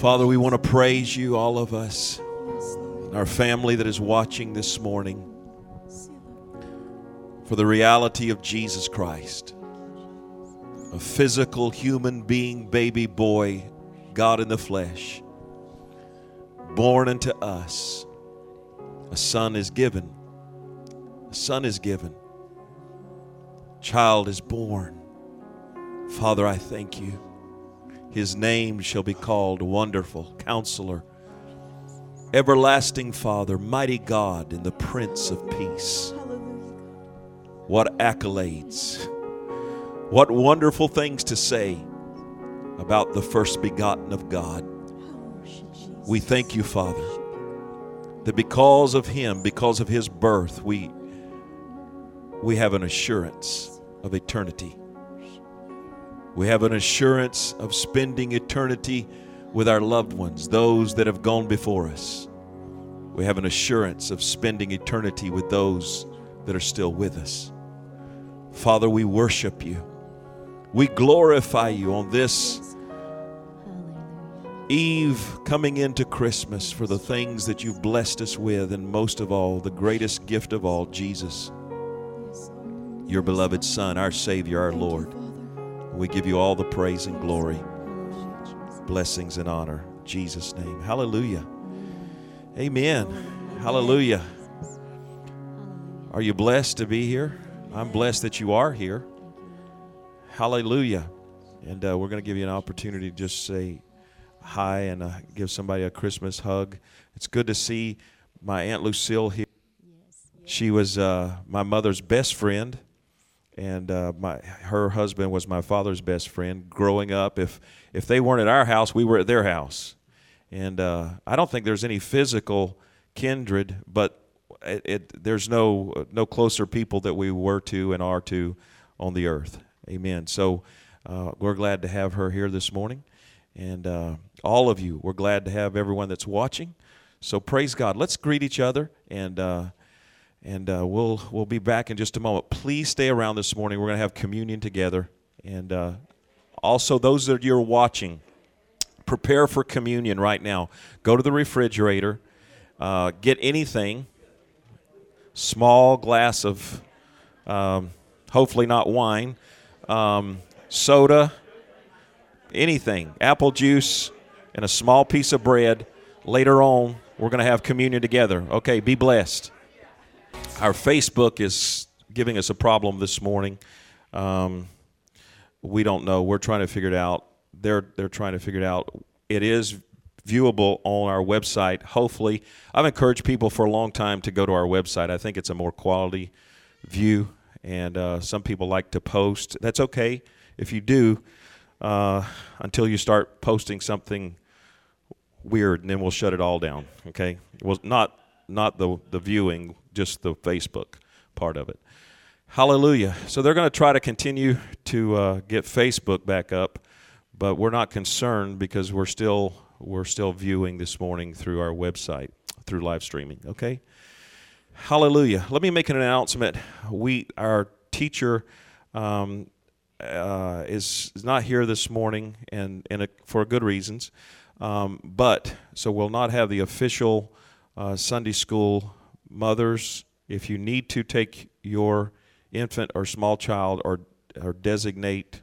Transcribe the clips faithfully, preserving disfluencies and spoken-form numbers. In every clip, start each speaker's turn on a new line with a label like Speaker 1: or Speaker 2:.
Speaker 1: Father, we want to praise you, all of us, our family that is watching this morning, for the reality of Jesus Christ, a physical human being, baby boy, God in the flesh, born unto us. A son is given. A son is given. Child is born. Father, I thank you. His name shall be called Wonderful Counselor, Everlasting Father, Mighty God, and the Prince of Peace. What accolades, what wonderful things to say about the first begotten of God. We thank you, Father, that because of him, because of his birth, we, we have an assurance of eternity. We have an assurance of spending eternity with our loved ones, those that have gone before us. We have an assurance of spending eternity with those that are still with us. Father, we worship you. We glorify you on this eve coming into Christmas for the things that you've blessed us with, and most of all, the greatest gift of all, Jesus, your beloved Son, our Savior, our Lord. We give you all the praise and glory, blessings and honor. In Jesus' name. Hallelujah. Amen. Hallelujah. Are you blessed to be here? I'm blessed that you are here. Hallelujah. And uh, we're going to give you an opportunity to just say hi and uh, give somebody a Christmas hug. It's good to see my Aunt Lucille here. She was uh, my mother's best friend. And uh, my her husband was my father's best friend growing up. If if they weren't at our house, we were at their house. And uh, I don't think there's any physical kindred, but it, it, there's no no closer people that we were to and are to on the earth. Amen. So uh, we're glad to have her here this morning. And uh, all of you, we're glad to have everyone that's watching. So praise God. Let's greet each other, and uh, And uh, we'll we'll be back in just a moment. Please stay around this morning. We're going to have communion together. And uh, also, those that you're watching, prepare for communion right now. Go to the refrigerator. Uh, get anything. Small glass of, um, hopefully not wine, um, soda, anything. Apple juice and a small piece of bread. Later on, we're going to have communion together. Okay, be blessed. Our Facebook is giving us a problem this morning. Um, we don't know. We're trying to figure it out. They're they're trying to figure it out. It is viewable on our website. Hopefully, I've encouraged people for a long time to go to our website. I think it's a more quality view, and uh, some people like to post. That's okay if you do, uh, until you start posting something weird, and then we'll shut it all down. Okay? Well, not not the the viewing. Just the Facebook part of it. Hallelujah. So they're going to try to continue to uh, get Facebook back up, but we're not concerned because we're still we're still viewing this morning through our website, through live streaming. Okay? Hallelujah. Let me make an announcement. We our teacher um, uh, is, is not here this morning, and, and a, for good reasons, um, but so we'll not have the official uh, Sunday school. Mothers, if you need to take your infant or small child or, or designate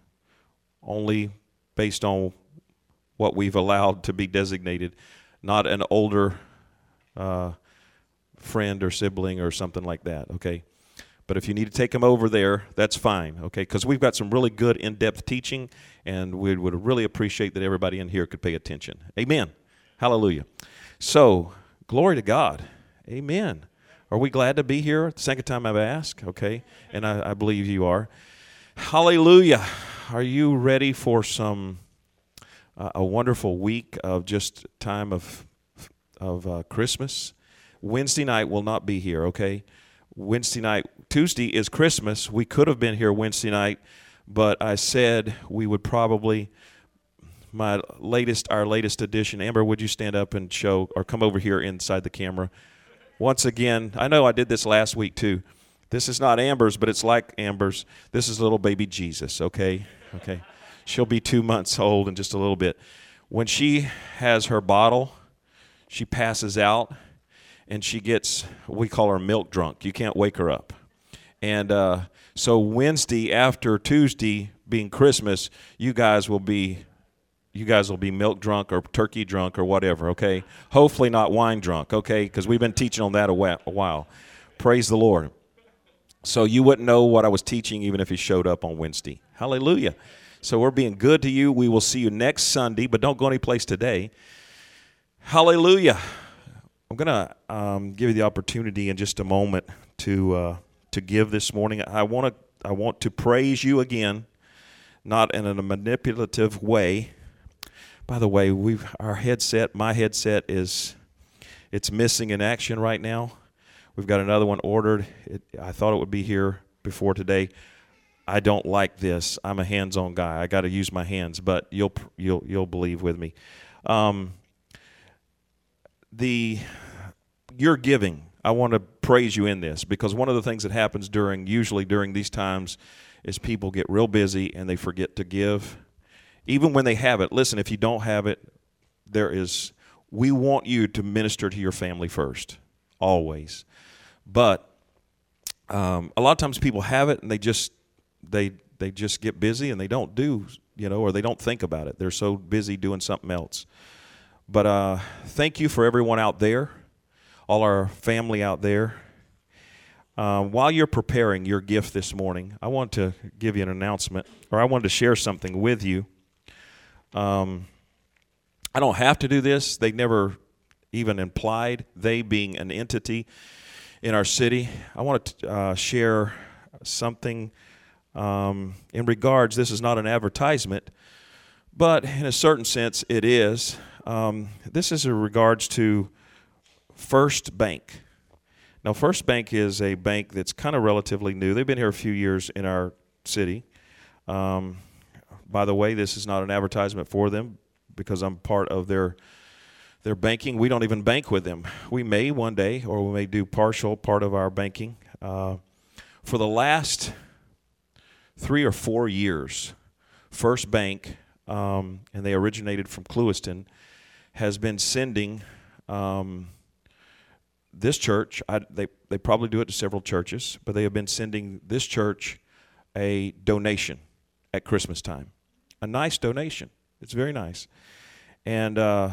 Speaker 1: only based on what we've allowed to be designated, not an older uh, friend or sibling or something like that, okay? But if you need to take them over there, that's fine, okay? Because we've got some really good in-depth teaching, and we would really appreciate that everybody in here could pay attention. Amen. Hallelujah. So, glory to God. Amen. Are we glad to be here? The second time I've asked, okay? And I, I believe you are. Hallelujah. Are you ready for some uh, a wonderful week of just time of of uh, Christmas? Wednesday night will not be here, okay? Wednesday night, Tuesday is Christmas. We could have been here Wednesday night, but I said we would probably, my latest, our latest edition. Amber, would you stand up and show, or come over here inside the camera? Once again, I know I did this last week too. This is not Amber's, but it's like Amber's. This is little baby Jesus, okay? Okay. She'll be two months old in just a little bit. when she has her bottle, she passes out, and she gets, we call her milk drunk. You can't wake her up. And uh, so Wednesday after Tuesday being Christmas, you guys will be, you guys will be milk drunk or turkey drunk or whatever, okay? Hopefully not wine drunk, okay? Because we've been teaching on that a while. Praise the Lord. So you wouldn't know what I was teaching even if you showed up on Wednesday. Hallelujah. So we're being good to you. We will see you next Sunday, but don't go anyplace today. Hallelujah. I'm going to um, give you the opportunity in just a moment to uh, to give this morning. I want to I want to praise you again, not in a manipulative way. By the way, we our headset, my headset is it's missing in action right now. We've got another one ordered. It, I thought it would be here before today. I don't like this. I'm a hands-on guy. I got to use my hands, but you'll you'll you'll believe with me. Um, the your giving, I want to praise you in this, because one of the things that happens during usually during these times is people get real busy and they forget to give, even when they have it. Listen, if you don't have it, there is. We want you to minister to your family first, always. But um, a lot of times people have it and they just. They they just get busy and they don't do, you know, or they don't think about it. They're so busy doing something else. But uh, thank you for everyone out there, all our family out there. Uh, while you're preparing your gift this morning, I want to give you an announcement, or I wanted to share something with you. Um, I don't have to do this. They never even implied, they being an entity in our city. I want to uh, share something. Um, in regards, this is not an advertisement, but in a certain sense it is. Um, this is in regards to First Bank. Now, First Bank is a bank that's kind of relatively new. They've been here a few years in our city. Um, by the way, this is not an advertisement for them because I'm part of their their banking. We don't even bank with them. We may one day, or we may do partial part of our banking. Uh, for the last three or four years, First Bank, um, and they originated from Clewiston, has been sending um, this church, I, they, they probably do it to several churches, but they have been sending this church a donation at Christmas time. A nice donation. It's very nice. And uh,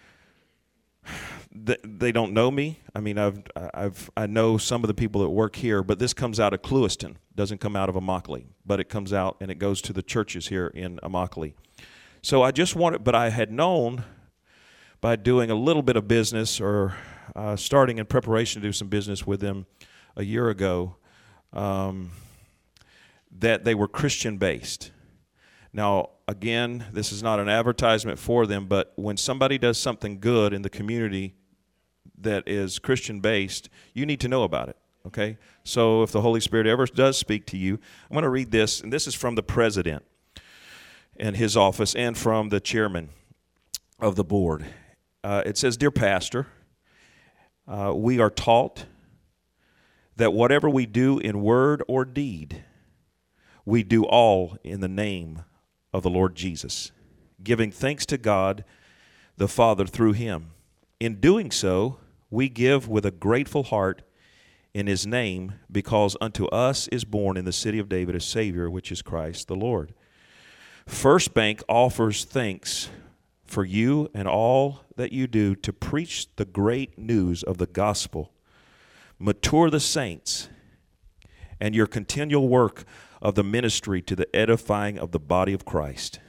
Speaker 1: th- they don't know me. I mean, I've, I've, I know some of the people that work here, but this comes out of Clewiston. Doesn't come out of Immokalee, but it comes out and it goes to the churches here in Immokalee. So I just wanted, but I had known by doing a little bit of business or uh, starting in preparation to do some business with them a year ago, um, that they were Christian-based. Now, again, this is not an advertisement for them, but when somebody does something good in the community that is Christian-based, you need to know about it. Okay, so if the Holy Spirit ever does speak to you, I'm going to read this, and this is from the president and his office and from the chairman of the board. Uh, it says, "Dear Pastor, uh, we are taught that whatever we do in word or deed, we do all in the name of the Lord Jesus, giving thanks to God the Father through him. In doing so, we give with a grateful heart in his name, because unto us is born in the city of David a Savior, which is Christ the Lord. First Bank offers thanks for you and all that you do to preach the great news of the gospel, mature the saints, and your continual work of the ministry to the edifying of the body of Christ."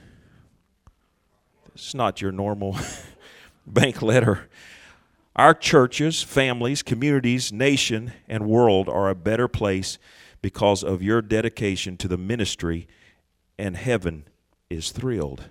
Speaker 1: It's not your normal bank letter. Our churches, families, communities, nation, and world are a better place because of your dedication to the ministry, and heaven is thrilled.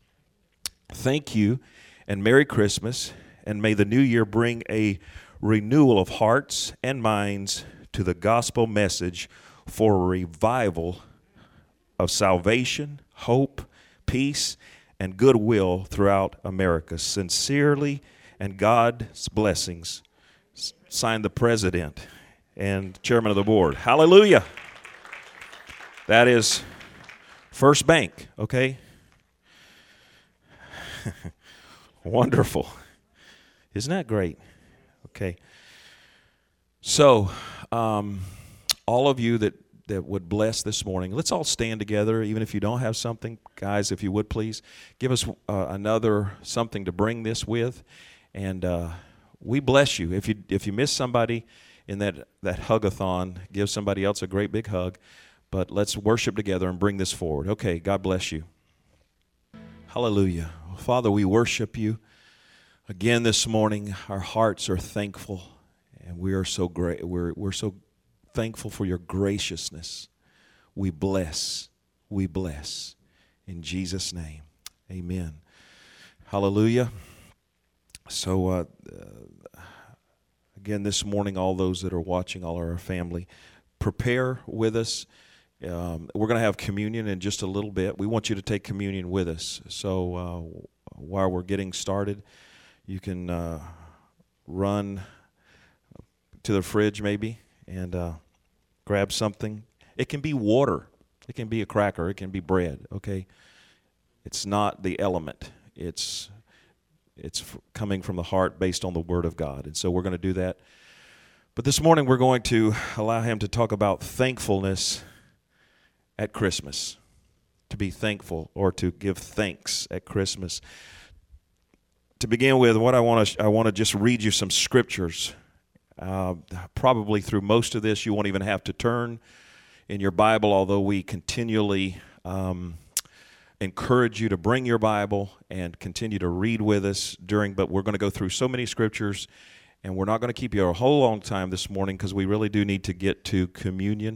Speaker 1: Thank you, and Merry Christmas, and may the new year bring a renewal of hearts and minds to the gospel message for a revival of salvation, hope, peace, and goodwill throughout America. Sincerely, and God's blessings. Signed the president and chairman of the board. Hallelujah. That is First Bank, okay? Wonderful. Isn't that great? Okay. So, um, all of you that, that would bless this morning, let's all stand together, even if you don't have something. Guys, if you would please, give us uh, another something to bring this with. And uh, we bless you. If you if you miss somebody in that, that hug-a-thon, give somebody else a great big hug. But let's worship together and bring this forward. Okay, God bless you. Hallelujah. Father, we worship you. Again this morning, our hearts are thankful, and we are so great. We're we're so thankful for your graciousness. We bless, we bless. In Jesus' name, amen. Hallelujah. So, uh, uh, again this morning, all those that are watching, all our family, prepare with us. Um, we're going to have communion in just a little bit. We want you to take communion with us. So uh, while we're getting started, you can uh, run to the fridge maybe and uh, grab something. It can be water. It can be a cracker. It can be bread, okay? It's not the element. It's, it's f- coming from the heart based on the Word of God. And so we're going to do that. But this morning we're going to allow him to talk about thankfulness at Christmas, to be thankful or to give thanks at Christmas. To begin with, what I want to I want to just read you some scriptures. Uh, probably through most of this, you won't even have to turn in your Bible, although we continually um, encourage you to bring your Bible and continue to read with us during. But we're going to go through so many scriptures, and we're not going to keep you a whole long time this morning because we really do need to get to communion,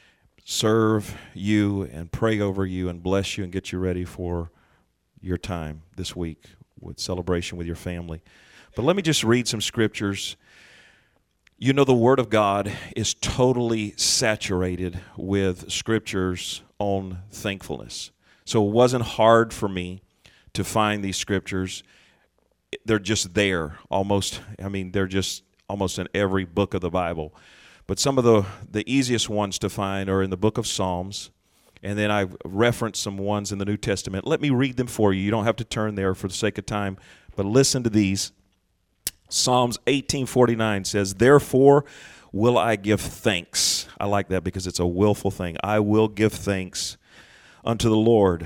Speaker 1: serve you and pray over you and bless you and get you ready for your time this week with celebration with your family. But let me just read some scriptures. You know, the Word of God is totally saturated with scriptures on thankfulness. So it wasn't hard for me to find these scriptures. They're just there almost. I mean, they're just almost in every book of the Bible. But some of the, the easiest ones to find are in the book of Psalms, and then I've referenced some ones in the New Testament. Let me read them for you. You don't have to turn there for the sake of time, but listen to these. Psalms eighteen forty-nine says, "Therefore will I give thanks." I like that because it's a willful thing. "I will give thanks unto the Lord,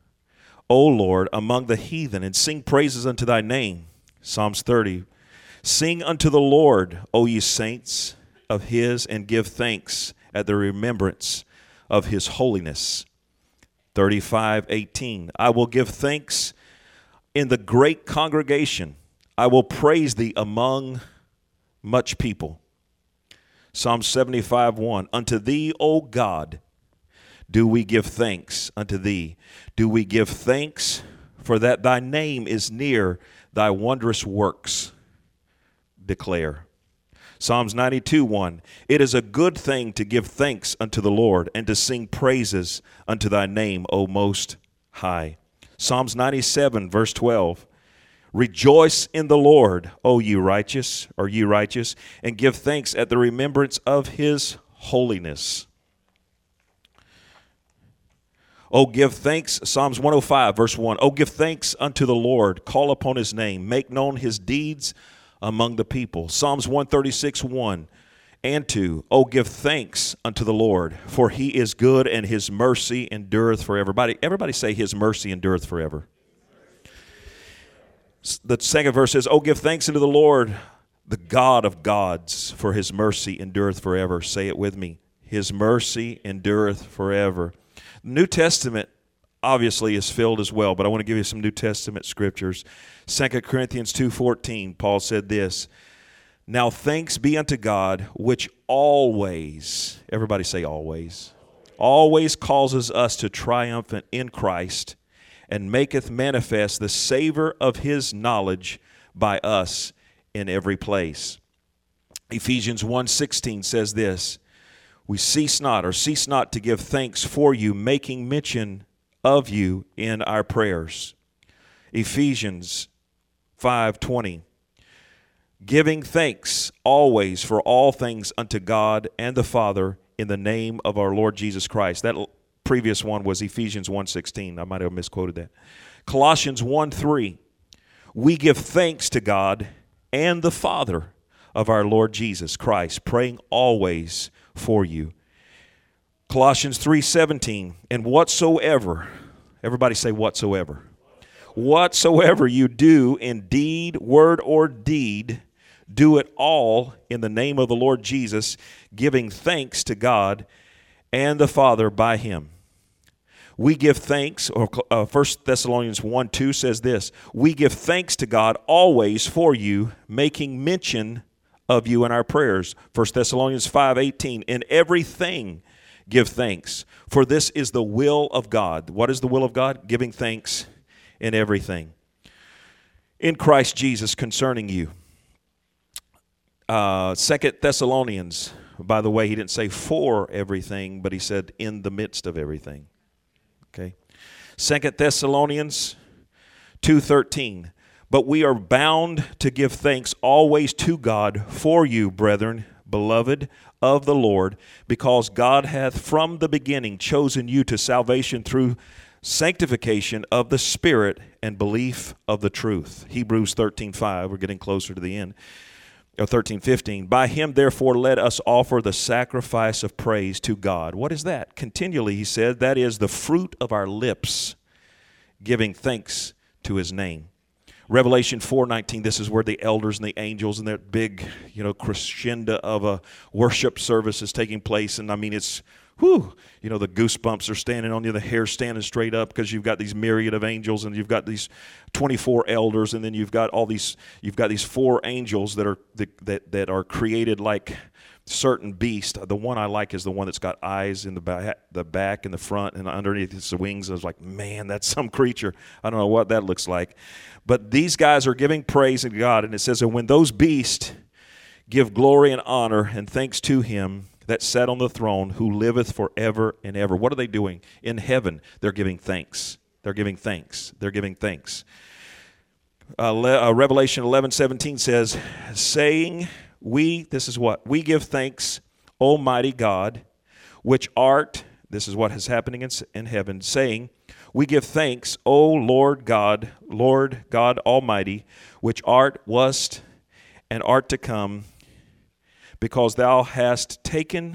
Speaker 1: O Lord, among the heathen, and sing praises unto thy name." Psalms thirty, "Sing unto the Lord, O ye saints of his, and give thanks at the remembrance of his holiness." thirty-five eighteen, "I will give thanks in the great congregation. I will praise thee among much people." Psalm seventy-five one, "Unto thee, O God, do we give thanks unto thee. Do we give thanks for that thy name is near, thy wondrous works declare." Psalms ninety-two one, "It is a good thing to give thanks unto the Lord and to sing praises unto thy name, O Most High." Psalms ninety-seven verse twelve, "Rejoice in the Lord, O ye righteous, or ye righteous, and give thanks at the remembrance of his holiness." Oh, give thanks, Psalms one oh five verse one, "Oh, give thanks unto the Lord, call upon his name, make known his deeds among the people." Psalms one thirty-six one and two, "Oh, give thanks unto the Lord, for he is good, and his mercy endureth forever." Everybody, everybody say, "His mercy endureth forever." The second verse says, "Oh, give thanks unto the Lord, the God of gods, for his mercy endureth forever." Say it with me. His mercy endureth forever. New Testament obviously is filled as well, but I want to give you some New Testament scriptures. Second Corinthians two fourteen, Paul said this, "Now thanks be unto God, which always," everybody say always, "always causes us to triumph in Christ, and maketh manifest the savor of his knowledge by us in every place." Ephesians one sixteen says this, "We cease not, or cease not to give thanks for you, making mention of you in our prayers." Ephesians five twenty, "Giving thanks always for all things unto God and the Father in the name of our Lord Jesus Christ." That previous one was Ephesians one sixteen. I might have misquoted that. Colossians one three, we give thanks to God and the Father of our Lord Jesus Christ, praying always for you. Colossians three seventeen, and whatsoever, everybody say whatsoever. Whatsoever you do in deed, word, or deed, do it all in the name of the Lord Jesus, giving thanks to God and the Father by him. We give thanks, or uh, First Thessalonians one two says this, we give thanks to God always for you, making mention of you in our prayers. First Thessalonians five eighteen, in everything give thanks, for this is the will of God. What is the will of God? Giving thanks in everything. In Christ Jesus concerning you. Uh, Second Thessalonians, by the way, he didn't say for everything, but he said in the midst of everything. Okay. Second Thessalonians two thirteen. But we are bound to give thanks always to God for you, brethren, beloved of the Lord, because God hath from the beginning chosen you to salvation through sanctification of the Spirit and belief of the truth. Hebrews thirteen five, we're getting closer to the end. Or thirteen fifteen, by him therefore let us offer the sacrifice of praise to God. What is that? Continually, he said, that is the fruit of our lips, giving thanks to his name. Revelation four nineteen, this is where the elders and the angels and that big, you know, crescendo of a worship service is taking place. And I mean, it's, whew, you know, the goosebumps are standing on you, the hair standing straight up because you've got these myriad of angels and you've got these twenty-four elders, and then you've got all these, you've got these four angels that are that that are created like certain beast. The one I like is the one that's got eyes in the back, the back and the front, and underneath its wings. I was like, man, that's some creature. I don't know what that looks like. But these guys are giving praise to God, and it says that when those beasts give glory and honor and thanks to him that sat on the throne, who liveth forever and ever. What are they doing? In heaven, they're giving thanks. They're giving thanks. They're giving thanks. Uh, Le- uh, Revelation eleven seventeen says, saying, we, this is what? We give thanks, Almighty God, which art, this is what is happening in, in heaven, saying, we give thanks, O Lord God, Lord God Almighty, which art, wast, and art to come, because thou hast taken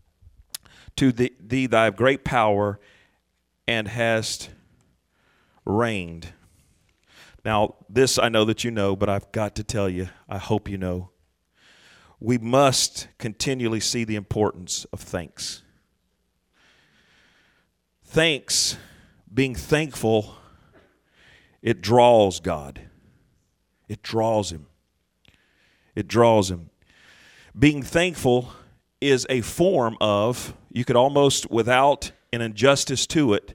Speaker 1: to thee, thee thy great power and hast reigned. Now, this I know that you know, but I've got to tell you, I hope you know. We must continually see the importance of thanks. Thanks, being thankful, it draws God. It draws him. It draws him. Being thankful is a form of, you could almost, without an injustice to it,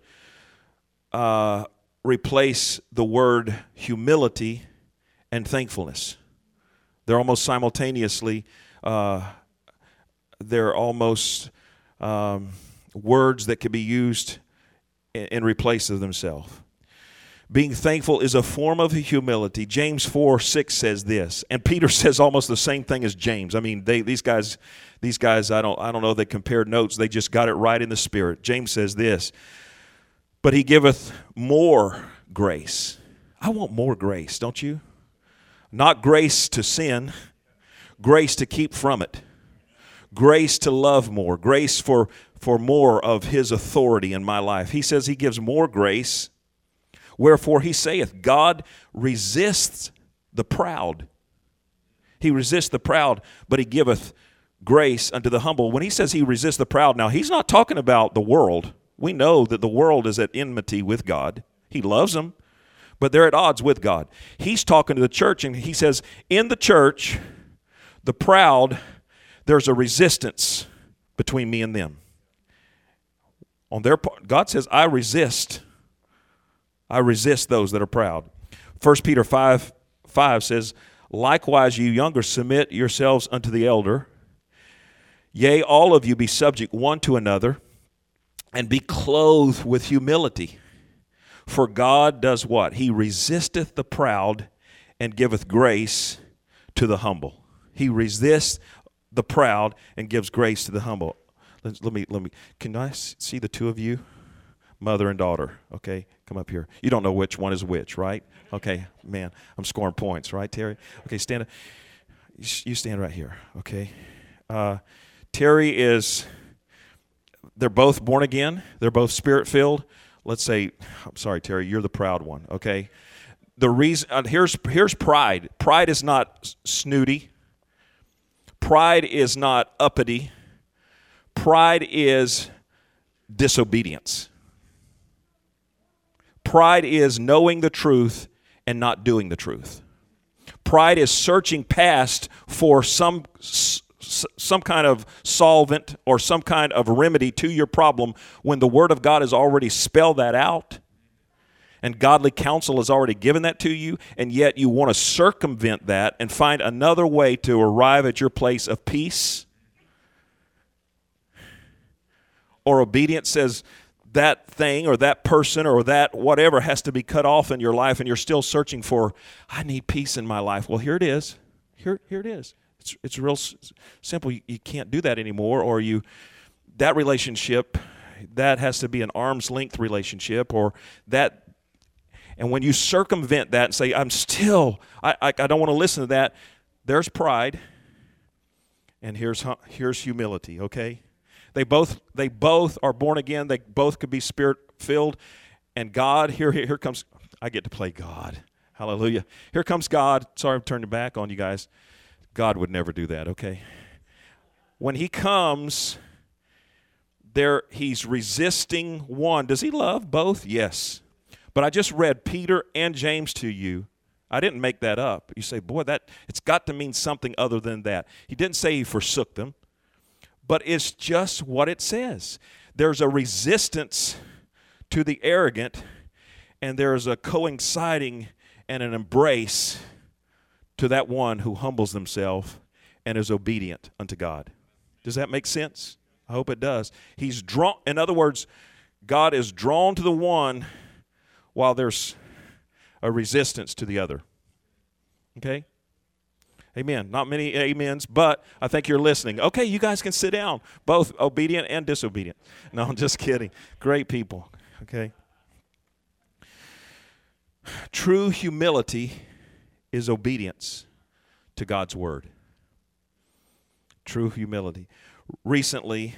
Speaker 1: uh, replace the word humility and thankfulness. They're almost simultaneously, uh, they're almost um, words that can be used in, in replace of themselves. Being thankful is a form of humility. James four six says this, and Peter says almost the same thing as James. I mean, they, these guys, these guys, I don't, I don't know if they compared notes. They just got it right in the Spirit. James says this, but he giveth more grace. I want more grace, don't you? Not grace to sin, grace to keep from it, grace to love more, grace for, for more of his authority in my life. He says he gives more grace. Wherefore he saith, God resists the proud. He resists the proud, but he giveth grace unto the humble. When he says he resists the proud, now he's not talking about the world. We know that the world is at enmity with God. He loves them, but they're at odds with God. He's talking to the church, and he says, in the church, the proud, there's a resistance between me and them. On their part, God says, I resist I resist those that are proud. First Peter five five says, likewise, you younger, submit yourselves unto the elder. Yea, all of you be subject one to another, and be clothed with humility. For God does what? He resisteth the proud and giveth grace to the humble. He resists the proud and gives grace to the humble. Let, let me, let me, can I see the two of you? mother and daughter. Okay, come up here. You don't know which one is which, right? Okay, man, I'm scoring points, right, Terry? Okay, stand up. You stand right here, okay? Uh, Terry is, they're both born again. They're both spirit-filled. Let's say, I'm sorry, Terry, you're the proud one, okay? The reason, uh, here's here's pride. Pride is not snooty. Pride is not uppity. Pride is disobedience. Pride is knowing the truth and not doing the truth. Pride is searching past for some some kind of solvent or some kind of remedy to your problem when the Word of God has already spelled that out and godly counsel has already given that to you, and yet you want to circumvent that and find another way to arrive at your place of peace. Or obedience says that thing or that person or that whatever has to be cut off in your life, and you're still searching for, I need peace in my life. Well, here it is. Here, here it is. It's it's real s- simple. You, you can't do that anymore, or you that relationship, that has to be an arm's length relationship, or that. And when you circumvent that and say, I'm still, I I, I don't want to listen to that, there's pride, and here's here's humility, okay? They both they both are born again. They both could be spirit-filled. And God, here, here, here comes, I get to play God. Hallelujah. Here comes God. Sorry, I'm turning back on you guys. God would never do that, okay? When he comes, there he's resisting one. Does he love both? Yes. But I just read Peter and James to you. I didn't make that up. You say, boy, that it's got to mean something other than that. He didn't say he forsook them, but it's just what it says. There's a resistance to the arrogant, and there's a coinciding and an embrace to that one who humbles himself and is obedient unto God. Does that make sense? I hope it does. He's drawn, in other words, God is drawn to the one while there's a resistance to the other. Okay? Amen. Not many amens, but I think you're listening. Okay, you guys can sit down, both obedient and disobedient. No, I'm just kidding. Great people. Okay? True humility is obedience to God's word. True humility. Recently,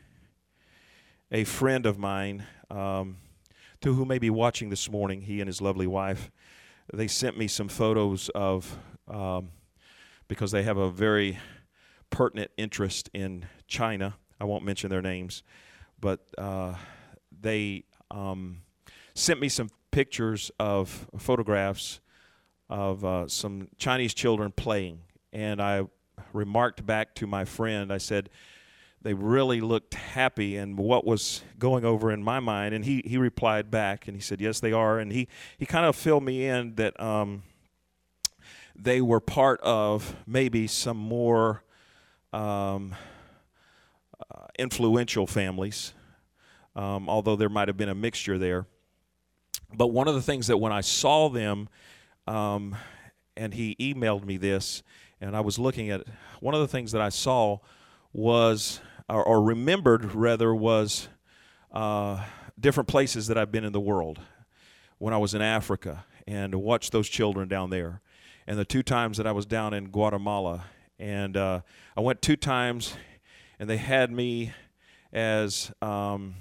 Speaker 1: a friend of mine, um, to who may be watching this morning, he and his lovely wife, they sent me some photos of, um, because they have a very pertinent interest in China. I won't mention their names, but uh, they um, sent me some pictures of photographs of uh, some Chinese children playing. And I remarked back to my friend, I said, they really looked happy, and what was going over in my mind, and he, he replied back, and he said, yes, they are, and he, he kind of filled me in that um, they were part of maybe some more um, uh, influential families, um, although there might have been a mixture there. But one of the things that when I saw them, um, and he emailed me this, and I was looking at it, one of the things that I saw was, or, or remembered rather, was uh, different places that I've been in the world. When I was in Africa and watched those children down there, and the two times that I was down in Guatemala, and uh, I went two times, and they had me as um,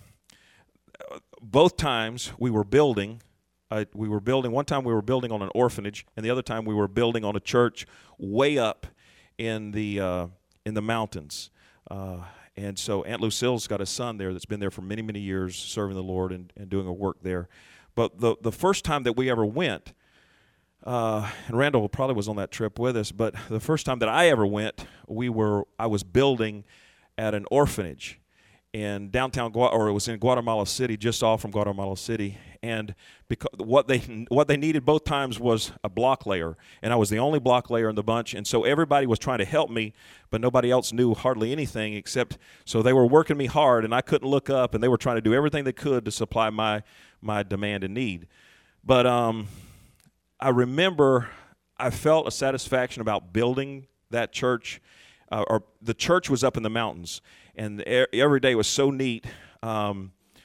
Speaker 1: both times we were building. Uh, we were building. One time we were building on an orphanage, and the other time we were building on a church way up in the uh, in the mountains. Uh, and so Aunt Lucille's got a son there that's been there for many, many years serving the Lord and, and doing a work there. But the the first time that we ever went, uh, and Randall probably was on that trip with us, but the first time that I ever went, we were I was building at an orphanage in downtown, Gua- or it was in Guatemala City, just off from Guatemala City, and because what they what they needed both times was a block layer, and I was the only block layer in the bunch, and so everybody was trying to help me, but nobody else knew hardly anything except, so they were working me hard, and I couldn't look up, and they were trying to do everything they could to supply my my demand and need. But um, I remember I felt a satisfaction about building that church, uh, or the church was up in the mountains, and every day was so neat. Um,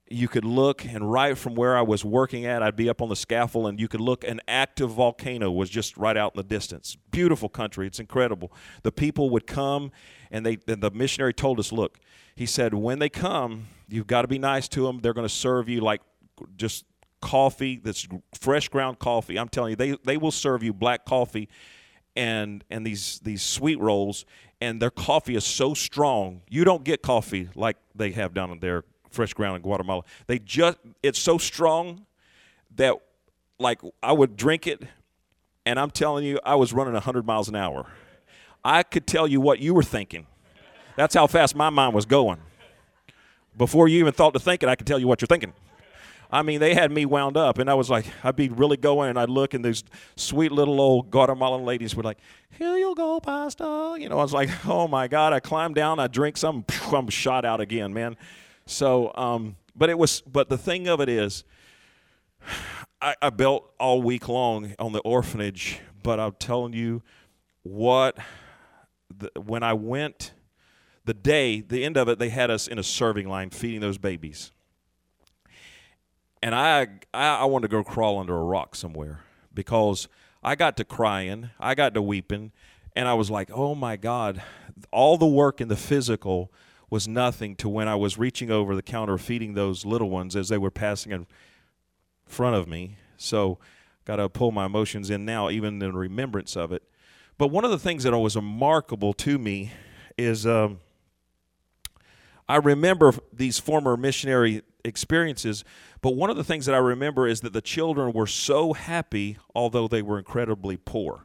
Speaker 1: you could look, and right from where I was working at, I'd be up on the scaffold, and you could look, an active volcano was just right out in the distance. Beautiful country. It's incredible. The people would come, and they and the missionary told us, look, he said, when they come, you've got to be nice to them. They're going to serve you like just coffee, that's fresh ground coffee. I'm telling you, they, they will serve you black coffee and and these these sweet rolls, and their coffee is so strong. You don't get coffee like they have down there, fresh ground in Guatemala. They just, it's so strong that, like, I would drink it, and I'm telling you, I was running one hundred miles an hour. I could tell you what you were thinking. That's how fast my mind was going. Before you even thought to think it, I could tell you what you're thinking. I mean, they had me wound up, and I was like, I'd be really going, and I'd look, and these sweet little old Guatemalan ladies were like, here you go, Pastor. You know, I was like, oh, my God. I climbed down, I drink some, I'm shot out again, man. So, um, but it was, but the thing of it is, I, I built all week long on the orphanage, but I'm telling you what, the, when I went, the day, the end of it, they had us in a serving line feeding those babies. And I, I, I wanted to go crawl under a rock somewhere because I got to crying, I got to weeping, and I was like, oh, my God, all the work in the physical was nothing to when I was reaching over the counter feeding those little ones as they were passing in front of me. So got to pull my emotions in now, even in remembrance of it. But one of the things that was remarkable to me is um, I remember these former missionary experiences, but one of the things that I remember is that the children were so happy, although they were incredibly poor.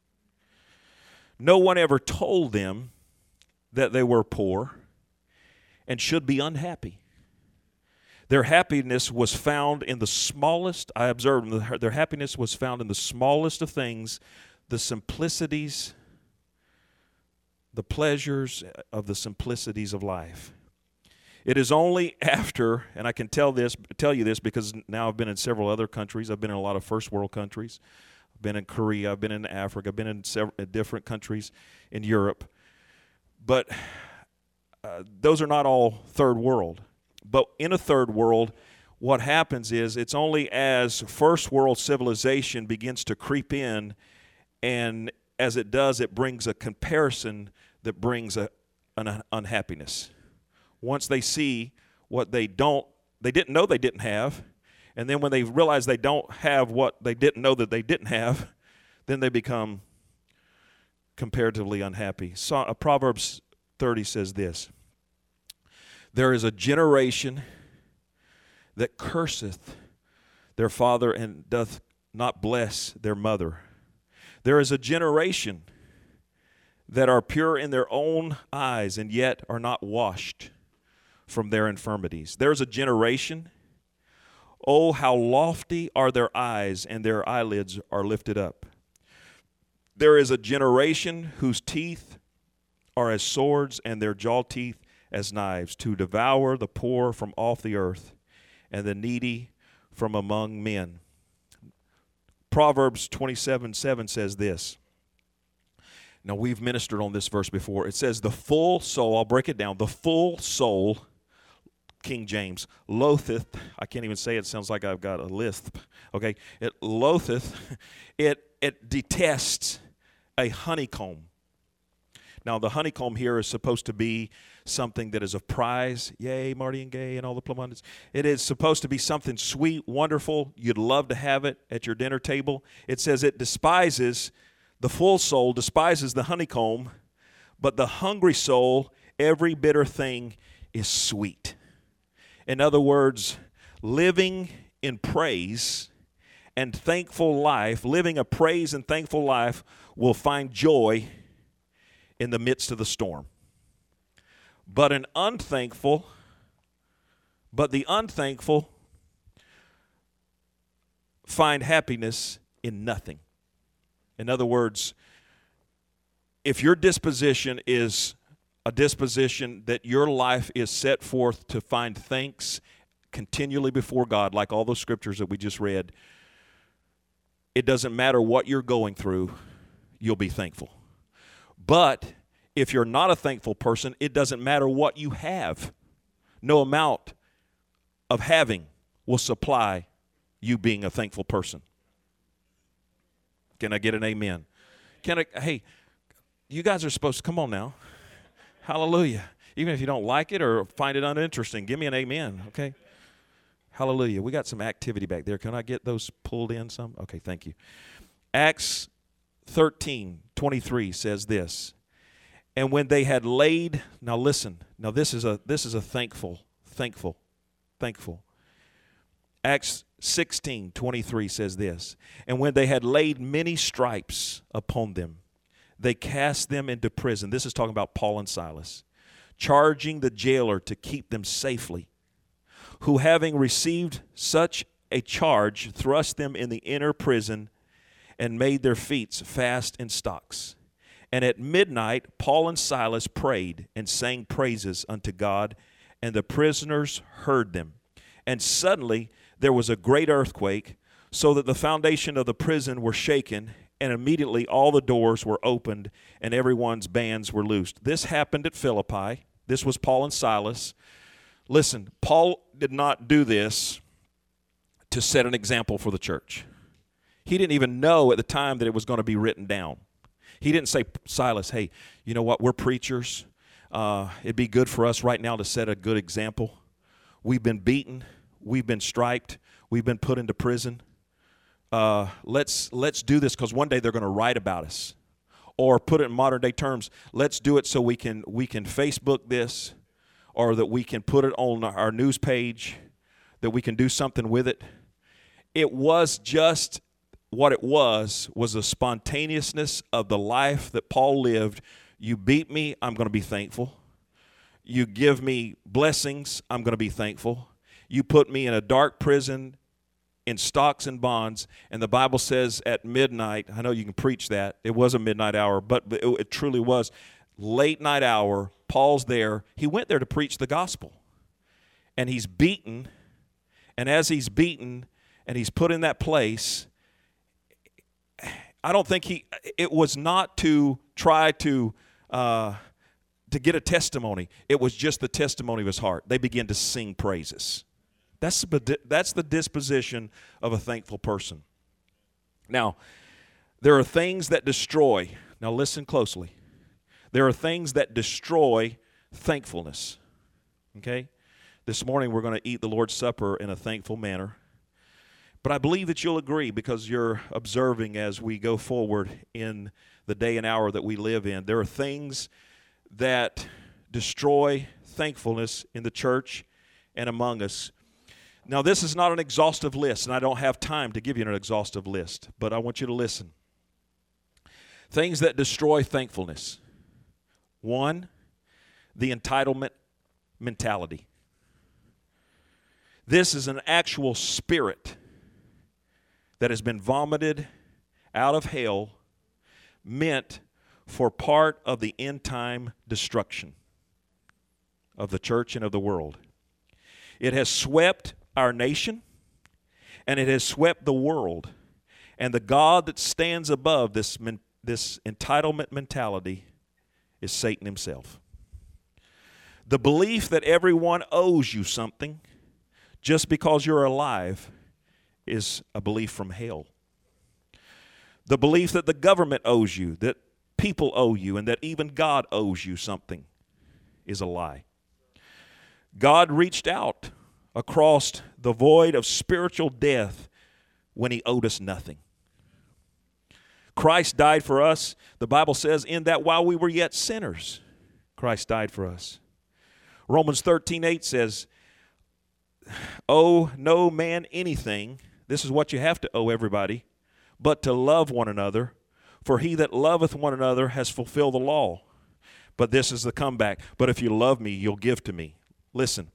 Speaker 1: No one ever told them that they were poor and should be unhappy. Their happiness was found in the smallest, I observed, their happiness was found in the smallest of things, the simplicities, the pleasures of the simplicities of life. It is only after, and I can tell this, tell you this because now I've been in several other countries. I've been in a lot of first world countries. I've been in Korea. I've been in Africa. I've been in several different countries in Europe. But uh, those are not all third world. But in a third world, what happens is it's only as first world civilization begins to creep in, and as it does, it brings a comparison that brings a, an unhappiness. Once they see what they don't, they didn't know they didn't have, and then when they realize they don't have what they didn't know that they didn't have, then they become comparatively unhappy. So, uh, Proverbs thirty says this, there is a generation that curseth their father and doth not bless their mother. There is a generation that are pure in their own eyes and yet are not washed from their infirmities. There's a generation, oh, how lofty are their eyes, and their eyelids are lifted up. There is a generation whose teeth are as swords, and their jaw teeth as knives, to devour the poor from off the earth, and the needy from among men. Proverbs twenty-seven seven says this. Now, we've ministered on this verse before. It says, the full soul, I'll break it down, the full soul, King James, loatheth, I can't even say it, sounds like I've got a lisp, okay? It loatheth, it, it detests a honeycomb. Now, the honeycomb here is supposed to be something that is of prize. Yay, Marty and Gay and all the plumundits. It is supposed to be something sweet, wonderful. You'd love to have it at your dinner table. It says it despises, the full soul despises the honeycomb, but the hungry soul, every bitter thing is sweet. In other words, living in praise and thankful life, living a praise and thankful life will find joy in the midst of the storm. But an unthankful, but the unthankful find happiness in nothing. In other words, if your disposition is a disposition that your life is set forth to find thanks continually before God, like all those scriptures that we just read, it doesn't matter what you're going through, you'll be thankful. But if you're not a thankful person, it doesn't matter what you have. No amount of having will supply you being a thankful person. Can I get an amen? Can I, hey, you guys are supposed to, come on now. Hallelujah. Even if you don't like it or find it uninteresting, give me an amen, okay? Hallelujah. We got some activity back there. Can I get those pulled in some? Okay, thank you. Acts thirteen twenty-three says this. And when they had laid, now listen, now this is a this is a thankful, thankful, thankful. Acts sixteen twenty-three says this. And when they had laid many stripes upon them, they cast them into prison. This is talking about Paul and Silas, charging the jailer to keep them safely, who having received such a charge, thrust them in the inner prison and made their feet fast in stocks. And at midnight, Paul and Silas prayed and sang praises unto God, and the prisoners heard them. And suddenly there was a great earthquake, so that the foundation of the prison were shaken, and immediately all the doors were opened, and everyone's bands were loosed. This happened at Philippi. This was Paul and Silas. Listen, Paul did not do this to set an example for the church. He didn't even know at the time that it was going to be written down. He didn't say, Silas, hey, you know what, we're preachers. Uh, it'd be good for us right now to set a good example. We've been beaten. We've been striped. We've been put into prison. Uh, let's let's do this because one day they're going to write about us. Or put it in modern day terms, let's do it so we can we can Facebook this, or that we can put it on our news page, that we can do something with it. It was just what it was, was the spontaneousness of the life that Paul lived. You beat me, I'm going to be thankful. You give me blessings, I'm going to be thankful. You put me in a dark prison in stocks and bonds, and the Bible says at midnight, I know you can preach that, it was a midnight hour, but it, it truly was, late night hour, Paul's there. He went there to preach the gospel, and he's beaten, and as he's beaten and he's put in that place, I don't think he, it was not to try to, uh, to get a testimony. It was just the testimony of his heart. They began to sing praises. That's, that's the disposition of a thankful person. Now, there are things that destroy. Now listen closely. There are things that destroy thankfulness. Okay? This morning we're going to eat the Lord's Supper in a thankful manner. But I believe that you'll agree, because you're observing as we go forward in the day and hour that we live in. There are things that destroy thankfulness in the church and among us. Now, this is not an exhaustive list, and I don't have time to give you an exhaustive list, but I want you to listen. Things that destroy thankfulness. One, the entitlement mentality. This is an actual spirit that has been vomited out of hell, meant for part of the end-time destruction of the church and of the world. It has swept our nation, and it has swept the world. And the God that stands above this, this entitlement mentality is Satan himself. The belief that everyone owes you something just because you're alive is a belief from hell. The belief that the government owes you, that people owe you, and that even God owes you something is a lie. God reached out across the void of spiritual death when he owed us nothing. Christ died for us. The Bible says, in that while we were yet sinners, Christ died for us. Romans thirteen eight says, owe no man anything. This is what you have to owe everybody, but to love one another. For he that loveth one another has fulfilled the law. But this is the comeback. But if you love me, you'll give to me. Listen.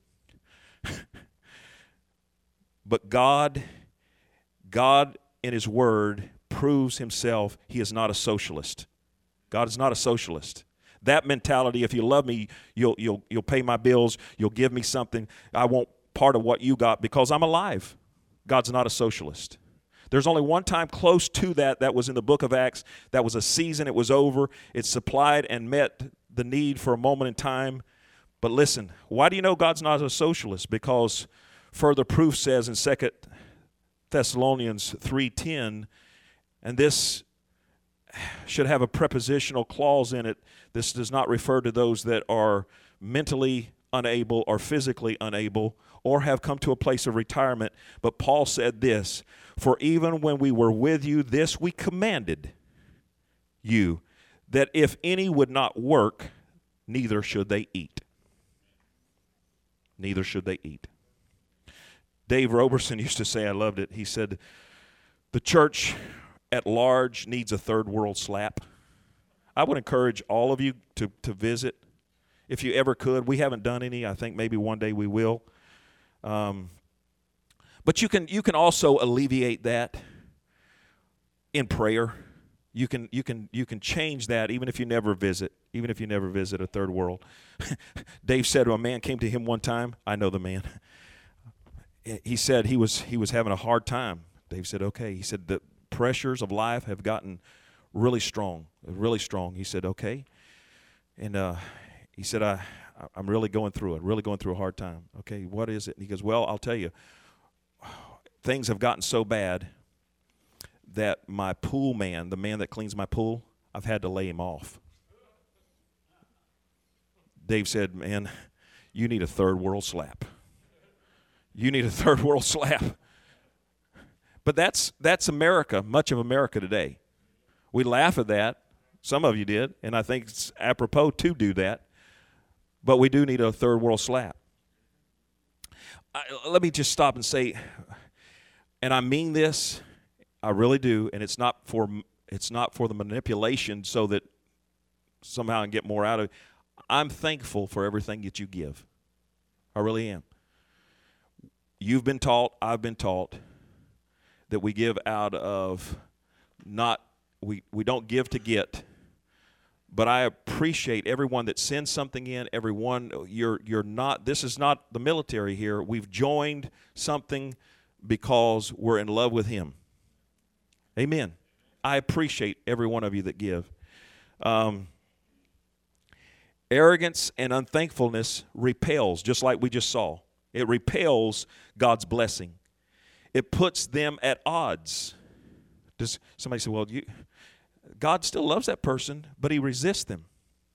Speaker 1: But God, God in his word proves himself. He is not a socialist. God is not a socialist. That mentality, if you love me, you'll, you'll, you'll pay my bills, you'll give me something. I want part of what you got because I'm alive. God's not a socialist. There's only one time close to that. That was in the book of Acts. That was a season. It was over. It supplied and met the need for a moment in time. But listen, why do you know God's not a socialist? Because Further proof says in Second Thessalonians three ten, and this should have a prepositional clause in it. This does not refer to those that are mentally unable or physically unable or have come to a place of retirement. But Paul said this, for even when we were with you, this we commanded you, that if any would not work, neither should they eat. Neither should they eat. Dave Roberson used to say, I loved it, he said, the church at large needs a third world slap. I would encourage all of you to, to visit, if you ever could. We haven't done any. I think maybe one day we will. Um, but you can you can also alleviate that in prayer. You can you can you can change that even if you never visit, even if you never visit a third world. Dave said a man came to him one time. I know the man. He said he was he was having a hard time. Dave said, okay. He said the pressures of life have gotten really strong, really strong. He said, okay. And uh, he said, I, I'm really going through it, really going through a hard time. Okay, what is it? And he goes, well, I'll tell you, things have gotten so bad that my pool man, the man that cleans my pool, I've had to lay him off. Dave said, man, you need a third world slap. You need a third world slap. But that's that's America, much of America today. We laugh at that. Some of you did, and I think it's apropos to do that. But we do need a third world slap. I, let me just stop and say, and I mean this, I really do, and it's not for it's not for the manipulation so that somehow I can get more out of it. I'm thankful for everything that you give. I really am. You've been taught, I've been taught, that we give out of not, we, we don't give to get. But I appreciate everyone that sends something in, everyone, you're you're not, this is not the military here. We've joined something because we're in love with him. Amen. I appreciate every one of you that give. Um, arrogance and unthankfulness repels, just like we just saw. It repels God's blessing. It puts them at odds. Does somebody say, well, you, God still loves that person, but he resists them.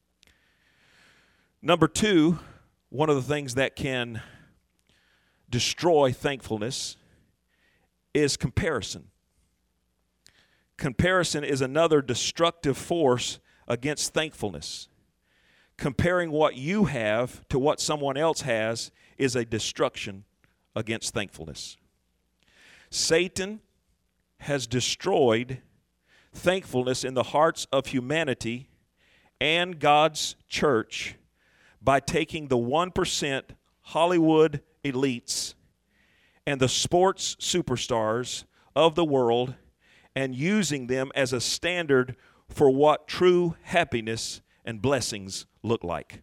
Speaker 1: Number two, one of the things that can destroy thankfulness is comparison. Comparison is another destructive force against thankfulness. Comparing what you have to what someone else has is a destruction against thankfulness. Satan has destroyed thankfulness in the hearts of humanity and God's church by taking the one percent Hollywood elites and the sports superstars of the world and using them as a standard for what true happiness and blessings look like.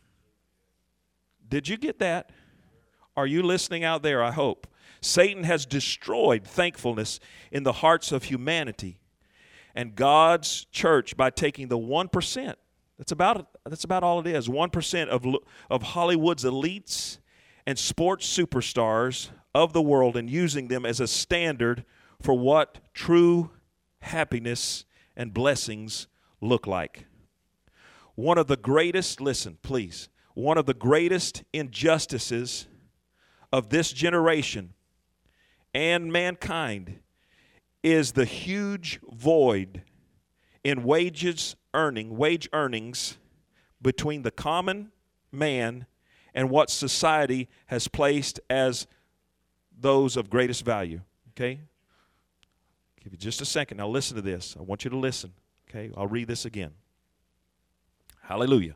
Speaker 1: Did you get that? Are you listening out there? I hope. Satan has destroyed thankfulness in the hearts of humanity and God's church by taking the one percent. That's about, that's about all it is. one percent of, of Hollywood's elites and sports superstars of the world and using them as a standard for what true happiness and blessings look like. One of the greatest, listen, please, one of the greatest injustices of this generation and mankind is the huge void in wages earning, wage earnings between the common man and what society has placed as those of greatest value. Okay? Give you just a second. Now listen to this. I want you to listen. Okay? I'll read this again. Hallelujah.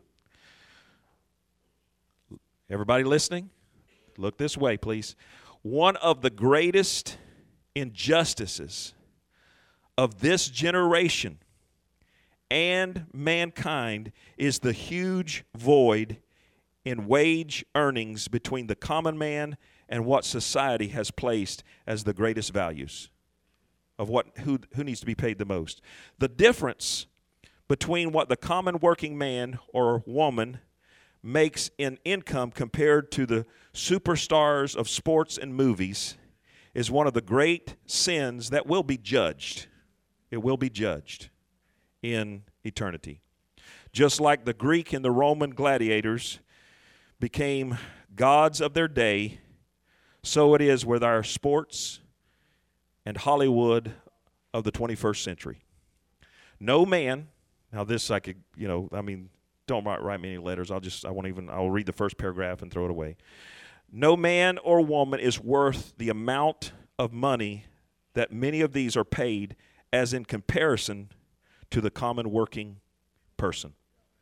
Speaker 1: Everybody listening? Look this way, please. One of the greatest injustices of this generation and mankind is the huge void in wage earnings between the common man and what society has placed as the greatest values of what who, who needs to be paid the most. The difference between what the common working man or woman makes in income compared to the superstars of sports and movies is one of the great sins that will be judged. It will be judged in eternity. Just like the Greek and the Roman gladiators became gods of their day, so it is with our sports and Hollywood of the twenty-first century. No man, now this I could, you know, I mean, don't write, write me any letters. I'll just, I won't even, I'll read the first paragraph and throw it away. No man or woman is worth the amount of money that many of these are paid as in comparison to the common working person.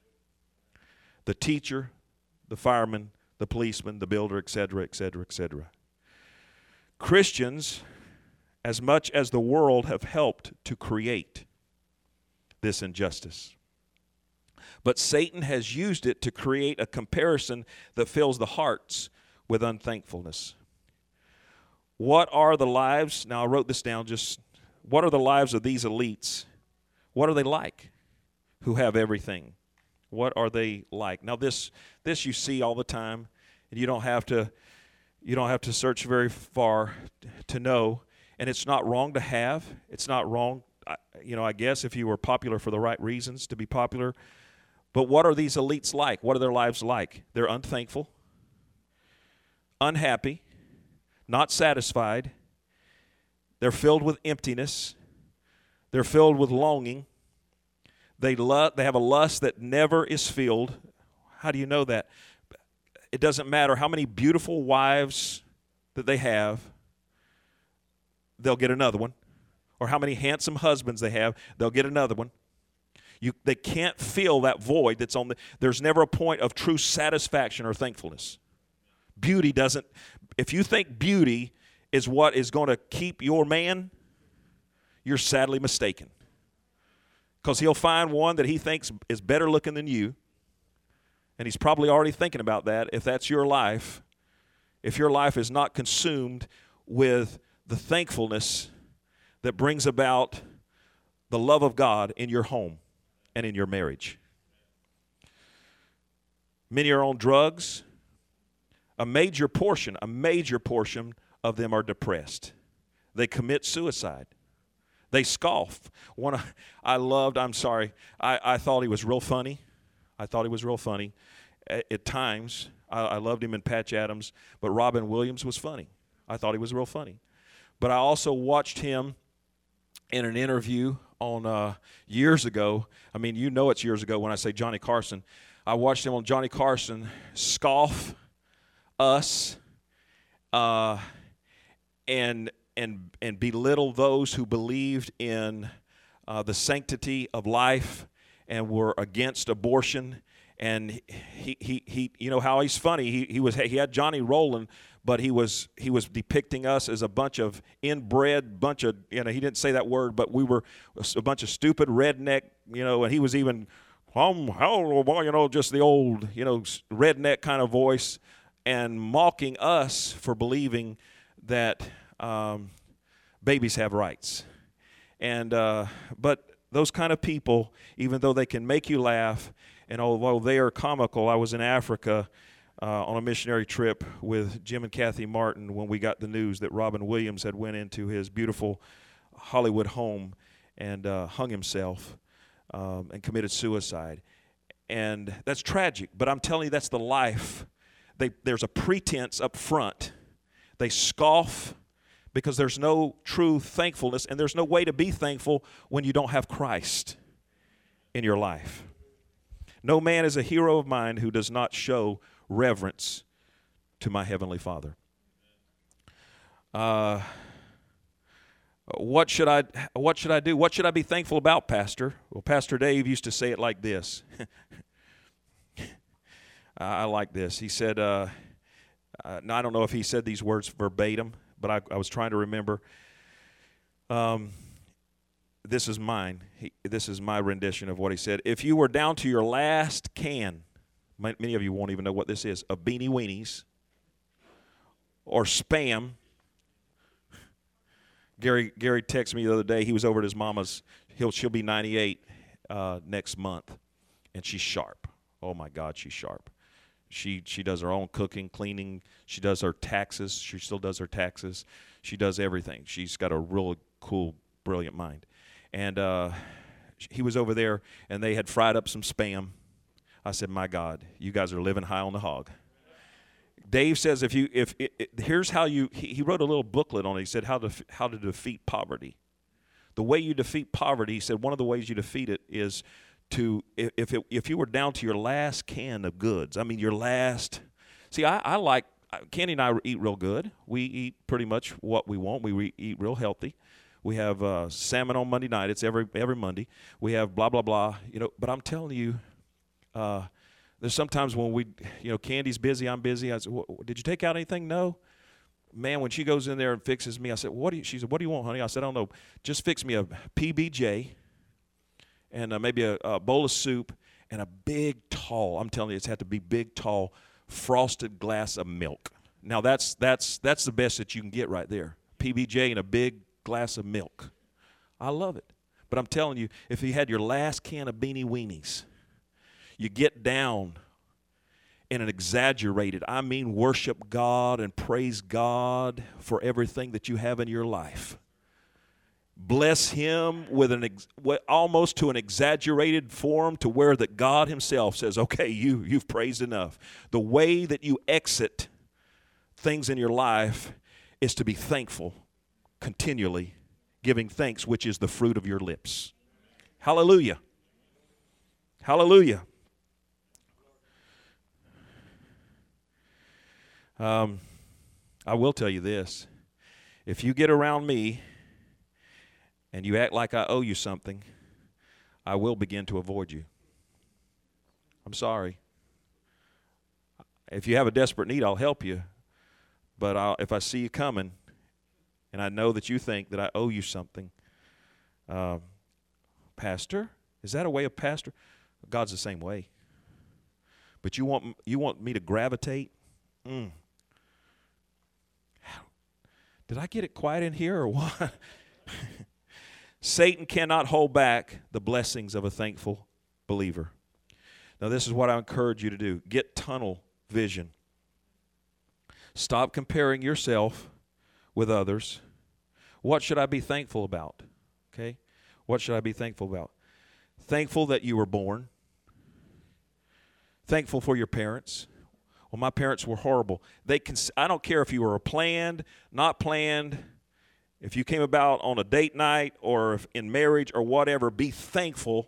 Speaker 1: The teacher, the fireman, the policeman, the builder, et cetera, et cetera, et cetera. Christians, as much as the world, have helped to create this injustice. But Satan has used it to create a comparison that fills the hearts with unthankfulness. What are the lives, now I wrote this down just, what are the lives of these elites? What are they like who have everything? What are they like? Now this this you see all the time, and you don't have to you don't have to search very far to know, and it's not wrong to have. It's not wrong, you know, I guess if you were popular for the right reasons to be popular. But what are these elites like? What are their lives like? They're unthankful, unhappy, not satisfied. They're filled with emptiness. They're filled with longing. They love, they have a lust that never is filled. How do you know that? It doesn't matter how many beautiful wives that they have, they'll get another one. Or how many handsome husbands they have, they'll get another one. You, they can't fill that void that's on the, there's never a point of true satisfaction or thankfulness. Beauty doesn't, if you think beauty is what is going to keep your man, you're sadly mistaken. Because he'll find one that he thinks is better looking than you, and he's probably already thinking about that if that's your life, if your life is not consumed with the thankfulness that brings about the love of God in your home and in your marriage. Many are on drugs. A major portion, a major portion of them are depressed. They commit suicide. They scoff. One I loved, I'm sorry, I, I thought he was real funny. I thought he was real funny. At, at times, I, I loved him in Patch Adams, but Robin Williams was funny. I thought he was real funny. But I also watched him in an interview on uh, years ago. I mean, you know it's years ago when I say Johnny Carson. I watched him on Johnny Carson scoff us uh, and and and belittle those who believed in uh, the sanctity of life and were against abortion. And he he he you know how he's funny. He he was he had Johnny rolling, but he was he was depicting us as a bunch of inbred bunch of, you know, he didn't say that word, but we were a bunch of stupid redneck, you know, and he was even um how you know just the old, you know, redneck kind of voice, and mocking us for believing that um, babies have rights. And uh, but those kind of people, even though they can make you laugh, and although they are comical, I was in Africa uh, on a missionary trip with Jim and Kathy Martin when we got the news that Robin Williams had went into his beautiful Hollywood home and uh, hung himself um, and committed suicide. And that's tragic, but I'm telling you, that's the life. They, there's a pretense up front. They scoff because there's no true thankfulness, and there's no way to be thankful when you don't have Christ in your life. No man is a hero of mine who does not show reverence to my Heavenly Father. Uh, what should I what should I do? What should I be thankful about, Pastor? Well, Pastor Dave used to say it like this. I like this. He said, uh, uh, now I don't know if he said these words verbatim, but I, I was trying to remember. Um, this is mine. He, this is my rendition of what he said. If you were down to your last can, many of you won't even know what this is, of Beanie Weenies or Spam. Gary Gary texted me the other day. He was over at his mama's. He'll she'll be ninety-eight uh, next month, and she's sharp. Oh my God, she's sharp. She she does her own cooking, cleaning. She does her taxes. She still does her taxes. She does everything. She's got a real cool, brilliant mind. And uh, he was over there, and they had fried up some Spam. I said, my God, you guys are living high on the hog. Dave says, if you if it, it, here's how you. He, he wrote a little booklet on it. He said how to how to defeat poverty. The way you defeat poverty, he said, one of the ways you defeat it is to if it, if you were down to your last can of goods. I mean, your last. See, I, I like Candy and I eat real good. We eat pretty much what we want. We re, eat real healthy. We have uh, salmon on Monday night. It's every every Monday. We have blah blah blah. You know, but I'm telling you, uh, there's sometimes when we, you know, Candy's busy, I'm busy. I said, did you take out anything? No. Man, when she goes in there and fixes me, I said, what do you? She said, what do you want, honey? I said, I don't know. Just fix me a P B J. And uh, maybe a, a bowl of soup and a big, tall, I'm telling you, it's had to be big, tall, frosted glass of milk. Now, that's that's that's the best that you can get right there. P B J and a big glass of milk. I love it. But I'm telling you, if you had your last can of Beanie Weenies, you get down in an exaggerated, I mean worship God and praise God for everything that you have in your life. Bless him with an ex, almost to an exaggerated form to where that God himself says, okay, you, you've praised enough. The way that you exit things in your life is to be thankful continually, giving thanks, which is the fruit of your lips. Hallelujah. Hallelujah. Um, I will tell you this. If you get around me and you act like I owe you something, I will begin to avoid you. I'm sorry. If you have a desperate need, I'll help you. But I'll, if I see you coming and I know that you think that I owe you something, uh, Pastor, is that a way of pastor? God's the same way. But you want you want me to gravitate? Mm. Did I get it quiet in here or what? Satan cannot hold back the blessings of a thankful believer. Now, this is what I encourage you to do. Get tunnel vision. Stop comparing yourself with others. What should I be thankful about? Okay? What should I be thankful about? Thankful that you were born. Thankful for your parents. Well, my parents were horrible. They can, I don't care if you were planned, not planned, if you came about on a date night or if in marriage or whatever, be thankful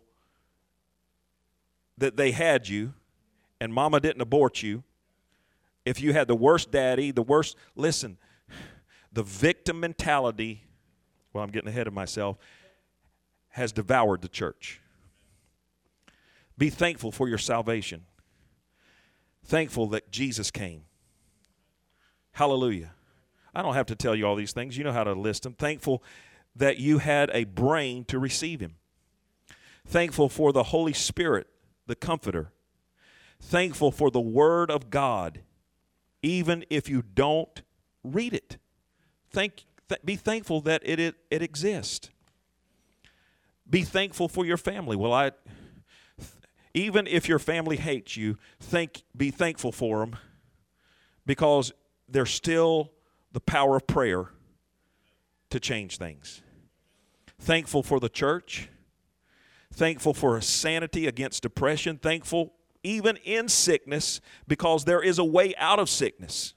Speaker 1: that they had you and mama didn't abort you. If you had the worst daddy, the worst, listen, the victim mentality, well, I'm getting ahead of myself, has devoured the church. Be thankful for your salvation. Thankful that Jesus came. Hallelujah. I don't have to tell you all these things. You know how to list them. Thankful that you had a brain to receive him. Thankful for the Holy Spirit, the Comforter. Thankful for the Word of God, even if you don't read it. Thank, th- be thankful that it, it, it exists. Be thankful for your family. Well, I, even if your family hates you, think, be thankful for them because they're still the power of prayer to change things. Thankful for the church. Thankful for sanity against depression. Thankful even in sickness because there is a way out of sickness.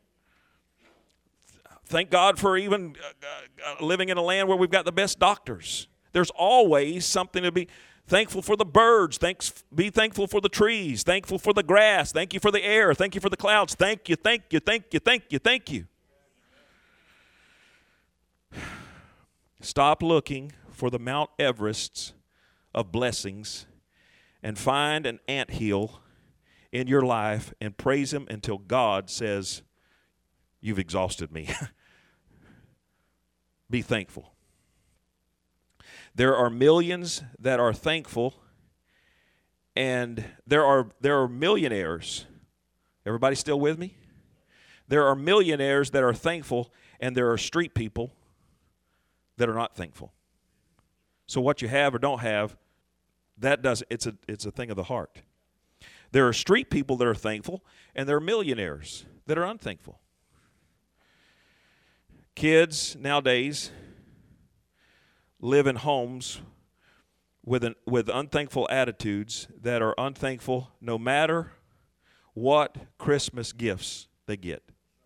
Speaker 1: Thank God for even uh, uh, living in a land where we've got the best doctors. There's always something to be thankful for. The birds. Thanks. Be thankful for the trees. Thankful for the grass. Thank you for the air. Thank you for the clouds. Thank you, thank you, thank you, thank you, thank you. Stop looking for the Mount Everests of blessings and find an anthill in your life and praise him until God says, you've exhausted me. Be thankful. There are millions that are thankful, and there are there are millionaires. Everybody still with me? There are millionaires that are thankful, and there are street people that are not thankful. So what you have or don't have, that does it's a it's a thing of the heart. There are street people that are thankful, and there are millionaires that are unthankful. Kids nowadays live in homes with an, with unthankful attitudes that are unthankful no matter what Christmas gifts they get.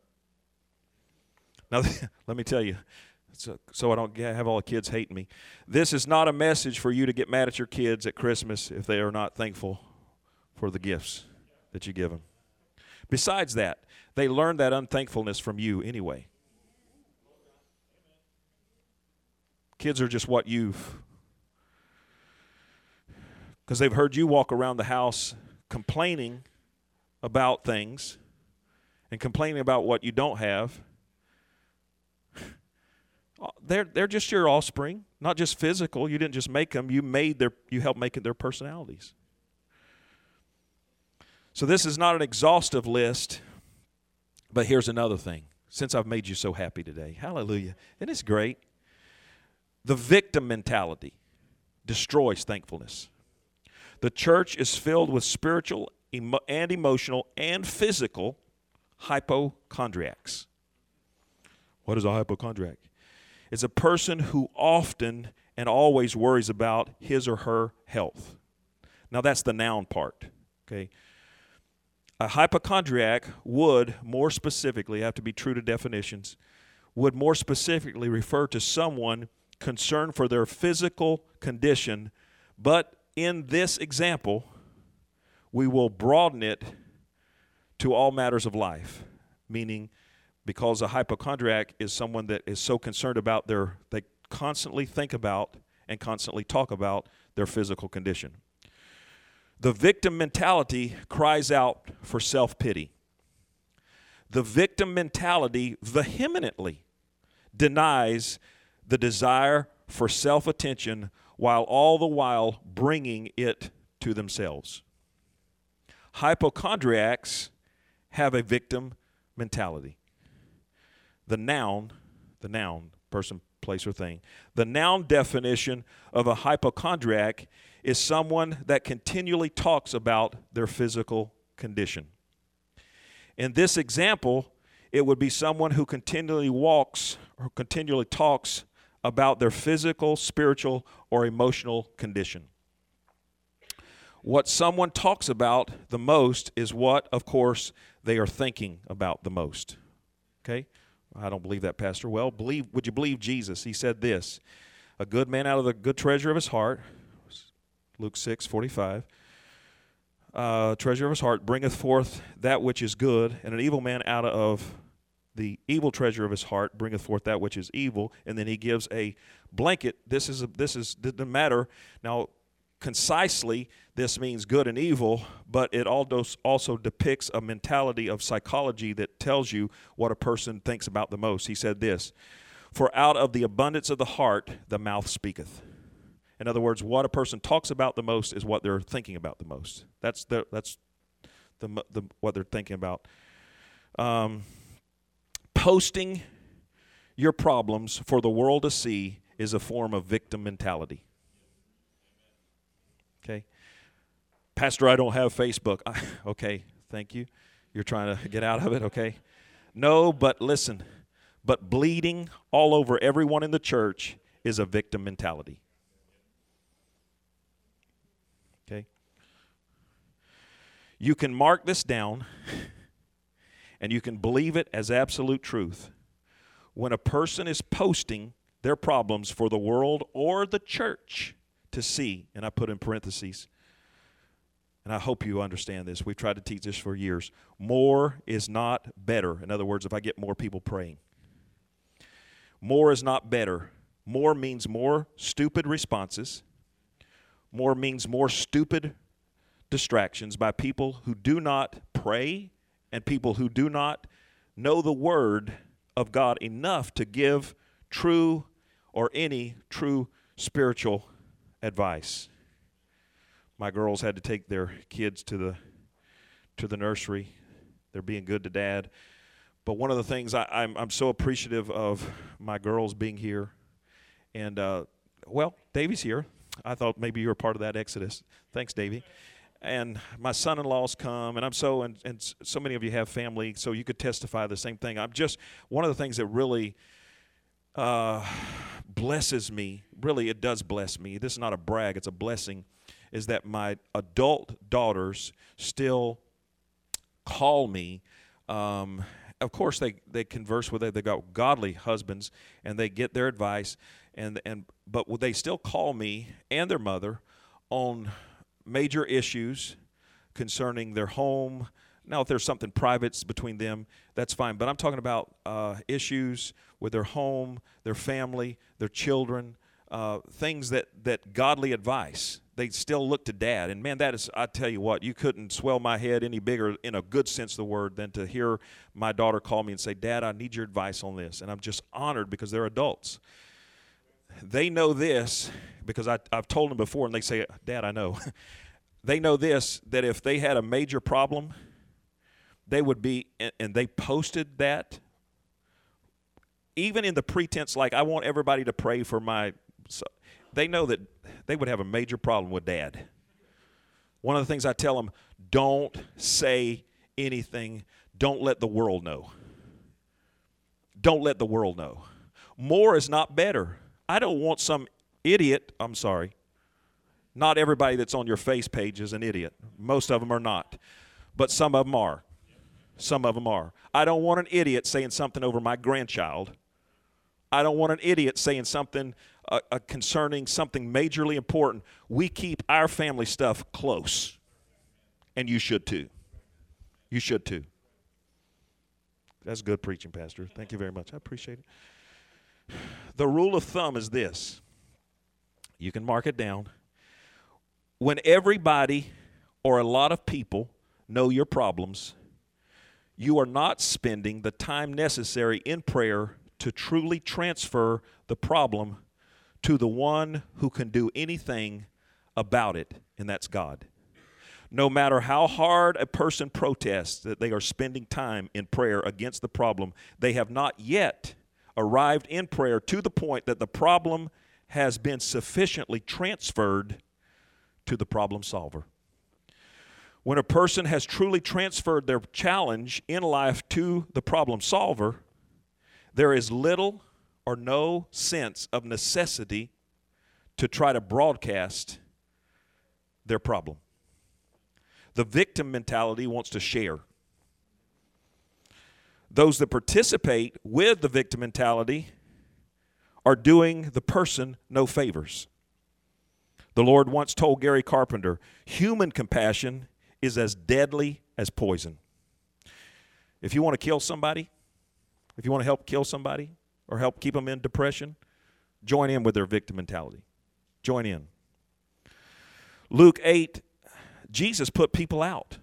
Speaker 1: Now, let me tell you, so, so I don't have all the kids hating me. This is not a message for you to get mad at your kids at Christmas if they are not thankful for the gifts that you give them. Besides that, they learn that unthankfulness from you anyway. Kids are just what you've, because they've heard you walk around the house complaining about things and complaining about what you don't have. They're they're just your offspring, not just physical. You didn't just make them. You made their you helped make it their personalities. So this is not an exhaustive list, but here's another thing. Since I've made you so happy today, hallelujah. Isn't this great? The victim mentality destroys thankfulness. The church is filled with spiritual emo- and emotional and physical hypochondriacs. What is a hypochondriac? It's a person who often and always worries about his or her health. Now that's the noun part, okay? A hypochondriac would more specifically, have to be true to definitions, would more specifically refer to someone concerned for their physical condition, but in this example, we will broaden it to all matters of life, meaning because a hypochondriac is someone that is so concerned about their, they constantly think about and constantly talk about their physical condition. The victim mentality cries out for self-pity. The victim mentality vehemently denies the desire for self-attention while all the while bringing it to themselves. Hypochondriacs have a victim mentality. The noun, the noun, person, place, or thing. The noun definition of a hypochondriac is someone that continually talks about their physical condition. In this example, it would be someone who continually walks or continually talks about their physical, spiritual, or emotional condition. What someone talks about the most is what, of course, they are thinking about the most. Okay? I don't believe that, Pastor. Well, believe. Would you believe Jesus? He said this, a good man out of the good treasure of his heart, Luke six forty-five, uh, treasure of his heart bringeth forth that which is good, and an evil man out of the evil treasure of his heart bringeth forth that which is evil. And then he gives a blanket. This is a, this is the matter. Now, concisely, this means good and evil, but it also depicts a mentality of psychology that tells you what a person thinks about the most. He said this, for out of the abundance of the heart, the mouth speaketh. In other words, what a person talks about the most is what they're thinking about the most. That's the, that's the, the what they're thinking about. Um, posting your problems for the world to see is a form of victim mentality. Okay. Pastor, I don't have Facebook. I, okay, thank you. You're trying to get out of it, okay? No, but listen, but bleeding all over everyone in the church is a victim mentality. Okay? You can mark this down and you can believe it as absolute truth. When a person is posting their problems for the world or the church to see, and I put in parentheses, and I hope you understand this. We've tried to teach this for years. More is not better. In other words, if I get more people praying. More is not better. More means more stupid responses. More means more stupid distractions by people who do not pray and people who do not know the Word of God enough to give true or any true spiritual advice. My girls had to take their kids to the to the nursery. They're being good to Dad. But one of the things I, I'm I'm so appreciative of my girls being here, and uh, well, Davey's here. I thought maybe you were part of that exodus. Thanks, Davey. and my son-in-law's come, and I'm so, and, and so many of you have family, so you could testify the same thing. I'm just, one of the things that really uh, blesses me, really it does bless me, this is not a brag, it's a blessing, is that my adult daughters still call me. Um, of course, they, they converse with it. They got godly husbands, and they get their advice, and and but they still call me and their mother on major issues concerning their home. Now, if there's something private between them, that's fine. But I'm talking about uh, issues with their home, their family, their children, uh, things that, that godly advice. They still look to Dad. And, man, that is, I tell you what, you couldn't swell my head any bigger in a good sense of the word than to hear my daughter call me and say, Dad, I need your advice on this. And I'm just honored because they're adults. They know this because I, I've told them before, and they say, Dad, I know. They know this, that if they had a major problem, they would be, and, and they posted that, even in the pretense, like, I want everybody to pray for my, so they know that they would have a major problem with Dad. One of the things I tell them, don't say anything. Don't let the world know. Don't let the world know. More is not better. I don't want some idiot, I'm sorry, not everybody that's on your face page is an idiot. Most of them are not. But some of them are. Some of them are. I don't want an idiot saying something over my grandchild. I don't want an idiot saying something uh, uh, concerning something majorly important. We keep our family stuff close. And you should too. You should too. That's good preaching, Pastor. Thank you very much. I appreciate it. The rule of thumb is this. You can mark it down. When everybody or a lot of people know your problems, you are not spending the time necessary in prayer to truly transfer the problem to the one who can do anything about it, and that's God. No matter how hard a person protests that they are spending time in prayer against the problem, they have not yet arrived in prayer to the point that the problem has been sufficiently transferred to the problem solver. When a person has truly transferred their challenge in life to the problem solver, there is little or no sense of necessity to try to broadcast their problem. The victim mentality wants to share. Those that participate with the victim mentality are doing the person no favors. The Lord once told Gary Carpenter, human compassion is as deadly as poison. If you want to kill somebody, if you want to help kill somebody or help keep them in depression, join in with their victim mentality. Join in. Luke eight, Jesus put people out.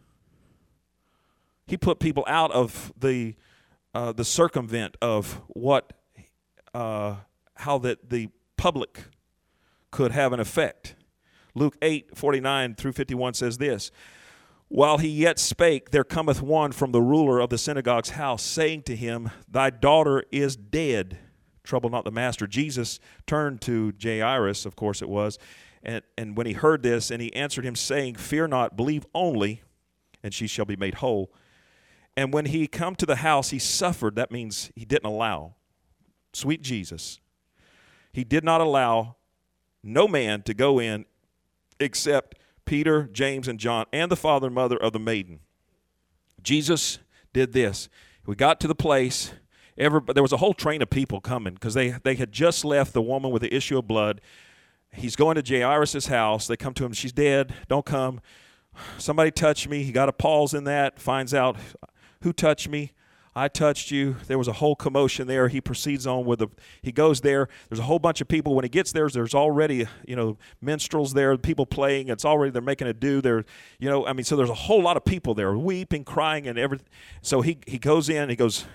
Speaker 1: He put people out of the uh, the circumvent of what, uh, how that the public could have an effect. Luke eight, forty-nine through fifty-one says this, while he yet spake, there cometh one from the ruler of the synagogue's house, saying to him, thy daughter is dead. Trouble not the master. Jesus turned to Jairus, of course it was, and, and when he heard this, and he answered him, saying, fear not, believe only, and she shall be made whole. And when he come to the house, he suffered. That means he didn't allow. Sweet Jesus. He did not allow no man to go in except Peter, James, and John, and the father and mother of the maiden. Jesus did this. We got to the place. Every, there was a whole train of people coming because they, they had just left the woman with the issue of blood. He's going to Jairus' house. They come to him. She's dead. Don't come. Somebody touched me. He got a pause in that, finds out who touched me. I touched you. There was a whole commotion there. He proceeds on with the, he goes there. There's a whole bunch of people. When he gets there, there's already, you know, minstrels there, people playing. It's already, they're making a do. They're, you know, I mean, so there's a whole lot of people there weeping, crying, and everything. So he, he goes in, he goes,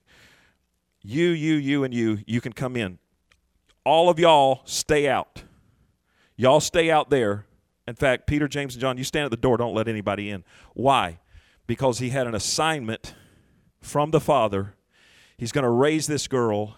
Speaker 1: you, you, you, and you, you can come in. All of y'all stay out. Y'all stay out there. In fact, Peter, James, and John, you stand at the door. Don't let anybody in. Why? Because he had an assignment from the Father. He's going to raise this girl.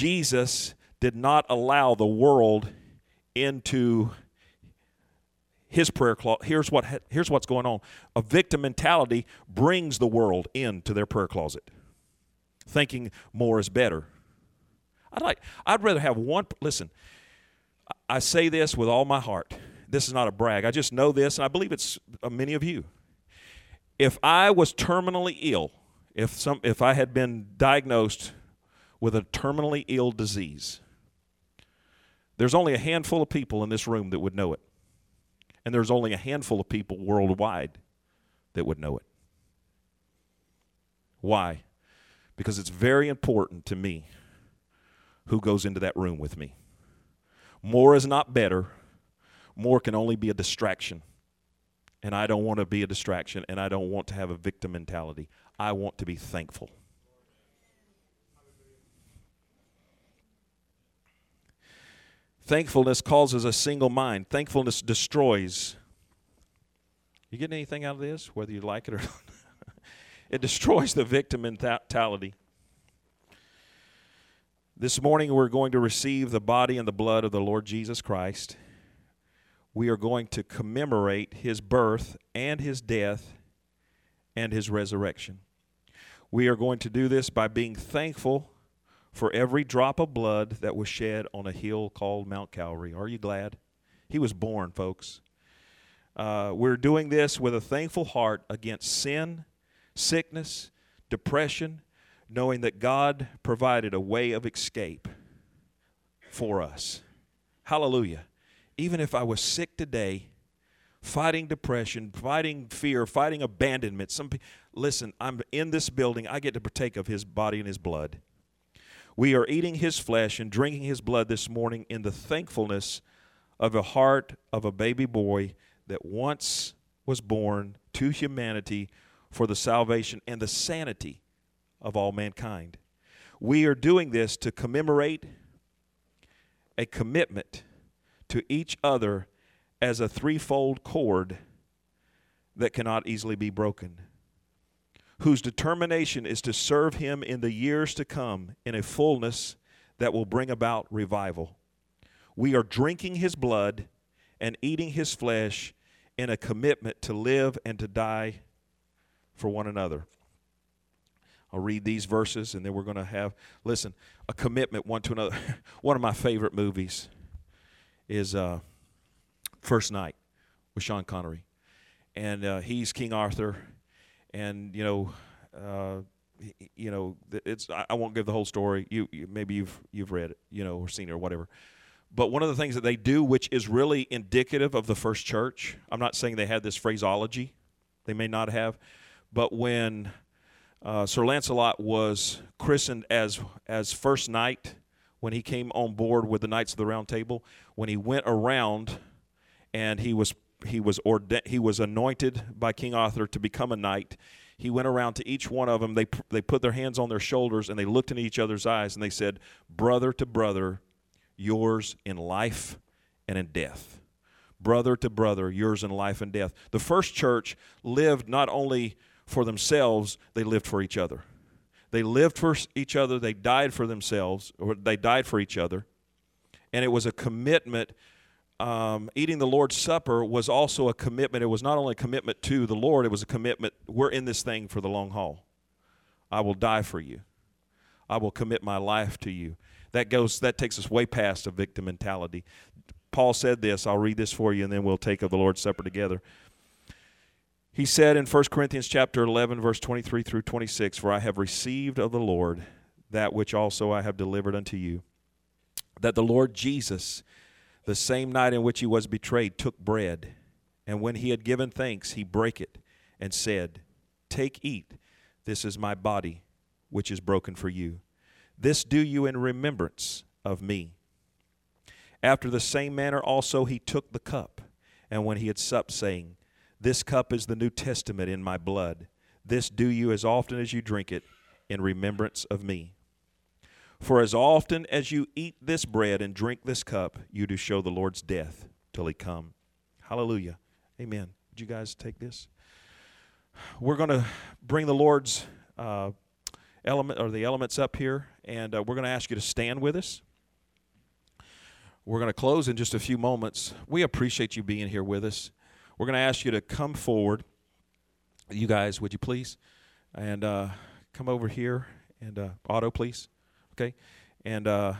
Speaker 1: Jesus did not allow the world into his prayer closet. Here's what here's what's going on. A victim mentality brings the world into their prayer closet, thinking more is better. I'd like I'd rather have one. Listen, I say this with all my heart. This is not a brag. I just know this, and I believe it's uh, many of you. If I was terminally ill, if some if I had been diagnosed with a terminally ill disease, there's only a handful of people in this room that would know it. And there's only a handful of people worldwide that would know it. Why? Because it's very important to me who goes into that room with me. More is not better. More can only be a distraction. And I don't want to be a distraction, and I don't want to have a victim mentality. I want to be thankful. Thankfulness causes a single mind. Thankfulness destroys. You getting anything out of this, whether you like it or not? It destroys the victim mentality. This morning we're going to receive the body and the blood of the Lord Jesus Christ. We are going to commemorate his birth and his death and his resurrection. We are going to do this by being thankful for every drop of blood that was shed on a hill called Mount Calvary. Are you glad? He was born, folks. Uh, we're doing this with a thankful heart against sin, sickness, depression, knowing that God provided a way of escape for us. Hallelujah. Even if I was sick today, fighting depression, fighting fear, fighting abandonment, some pe- listen, I'm in this building. I get to partake of his body and his blood. We are eating his flesh and drinking his blood this morning in the thankfulness of a heart of a baby boy that once was born to humanity for the salvation and the sanity of all mankind. We are doing this to commemorate a commitment to each other as a threefold cord that cannot easily be broken, whose determination is to serve him in the years to come in a fullness that will bring about revival. We are drinking his blood and eating his flesh in a commitment to live and to die for one another. I'll read these verses, and then we're going to have, listen, a commitment one to another. One of my favorite movies is uh, First Night with Sean Connery. And uh, he's King Arthur. And, you know, uh, you know, it's. I won't give the whole story. You, you maybe you've you've read it, you know, or seen it or whatever. But one of the things that they do, which is really indicative of the first church, I'm not saying they had this phraseology. They may not have. But when uh, Sir Lancelot was christened as as First Knight, when he came on board with the Knights of the Round Table, when he went around and he was he was ordained, he was anointed by King Arthur to become a knight. He went around to each one of them. They they put their hands on their shoulders and they looked into each other's eyes and they said, "Brother to brother, yours in life and in death." Brother to brother, yours in life and death. The first church lived not only for themselves, they lived for each other. They lived for each other. They died for themselves, or they died for each other. And it was a commitment. Um, eating the Lord's Supper was also a commitment. It was not only a commitment to the Lord, it was a commitment. We're in this thing for the long haul. I will die for you. I will commit my life to you. That goes. That takes us way past a victim mentality. Paul said this. I'll read this for you, and then we'll take of the Lord's Supper together. He said in First Corinthians chapter eleven, verse twenty-three through twenty-six, "For I have received of the Lord that which also I have delivered unto you, that the Lord Jesus, the same night in which he was betrayed, took bread, and when he had given thanks, he brake it, and said, Take, eat, this is my body, which is broken for you. This do you in remembrance of me. After the same manner also he took the cup, and when he had supped, saying, This cup is the New Testament in my blood. This do you as often as you drink it in remembrance of me. For as often as you eat this bread and drink this cup, you do show the Lord's death till he come." Hallelujah. Amen. Would you guys take this? We're going to bring the Lord's uh, element or the elements up here, and uh, we're going to ask you to stand with us. We're going to close in just a few moments. We appreciate you being here with us. we're going to ask you to come forward. You guys, would you please? And uh, come over here. And uh, Otto, please. Okay? And uh,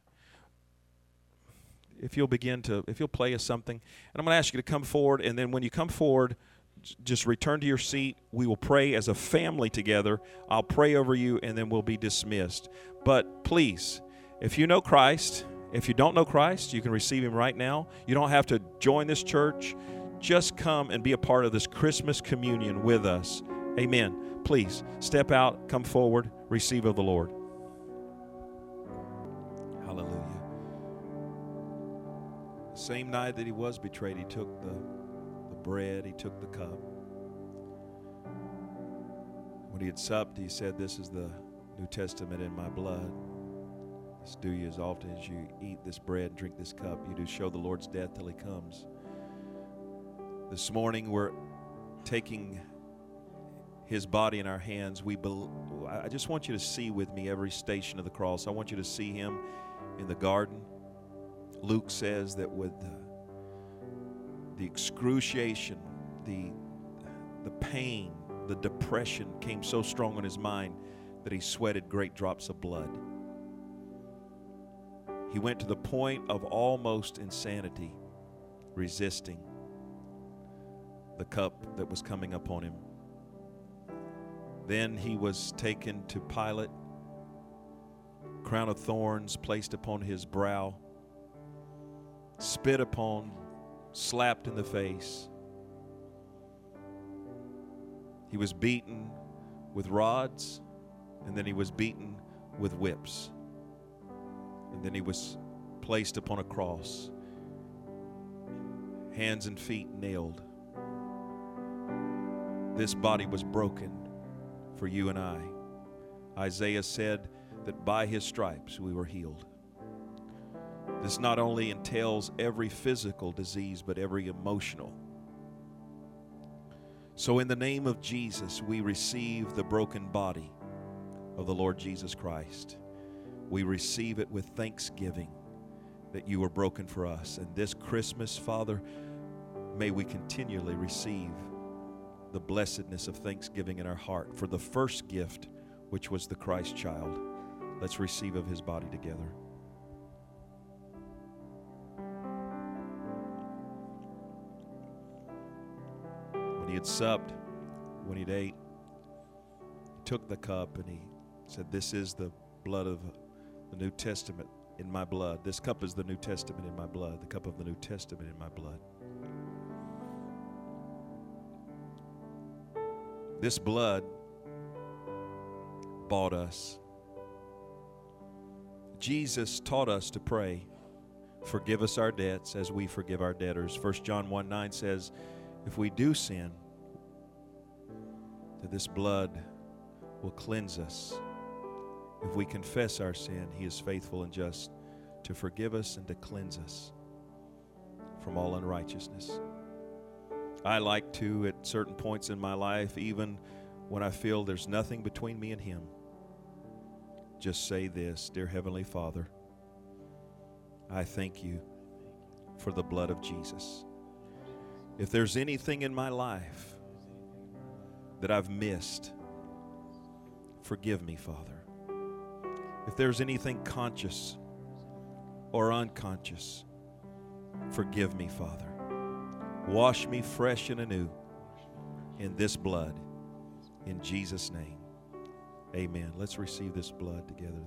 Speaker 1: if you'll begin to, if you'll play us something. And I'm going to ask you to come forward. And then when you come forward, j- just return to your seat. We will pray as a family together. I'll pray over you, and then we'll be dismissed. But please, if you know Christ, if you don't know Christ, you can receive Him right now. You don't have to join this church. Just come and be a part of this Christmas communion with us. Amen. Please, step out, come forward, receive of the Lord. Hallelujah. The same night that He was betrayed, He took the, the bread, He took the cup. When He had supped, He said, "This is the New Testament in my blood. This do you as often as you eat this bread and drink this cup. You do show the Lord's death till He comes." This morning we're taking His body in our hands. We, be, I just want you to see with me every station of the cross. I want you to see Him in the garden. Luke says that with the, the excruciation, the, the pain, the depression came so strong on His mind that He sweated great drops of blood. He went to the point of almost insanity, resisting the cup that was coming upon Him. Then He was taken to Pilate, crown of thorns placed upon His brow, spit upon, slapped in the face. He was beaten with rods, and then He was beaten with whips. And then He was placed upon a cross, hands and feet nailed. This body was broken for you and I. Isaiah said that by His stripes we were healed. This not only entails every physical disease, but every emotional. So in the name of Jesus, we receive the broken body of the Lord Jesus Christ. We receive it with thanksgiving that you were broken for us. And this Christmas, Father, may we continually receive the blessedness of thanksgiving in our heart for the first gift, which was the Christ child. Let's receive of His body together. When He had supped, when He ate, He took the cup and He said, "This is the blood of the New Testament in my blood. This cup is the New Testament in my blood, the cup of the New Testament in my blood." This blood bought us. Jesus taught us to pray, "Forgive us our debts as we forgive our debtors." First John one nine says, if we do sin, that this blood will cleanse us. If we confess our sin, He is faithful and just to forgive us and to cleanse us from all unrighteousness. I like to, at certain points in my life, even when I feel there's nothing between me and Him, just say this: "Dear Heavenly Father, I thank you for the blood of Jesus. If there's anything in my life that I've missed, forgive me, Father. If there's anything conscious or unconscious, forgive me, Father. Wash me fresh and anew in this blood. In Jesus' name, amen." Let's receive this blood together.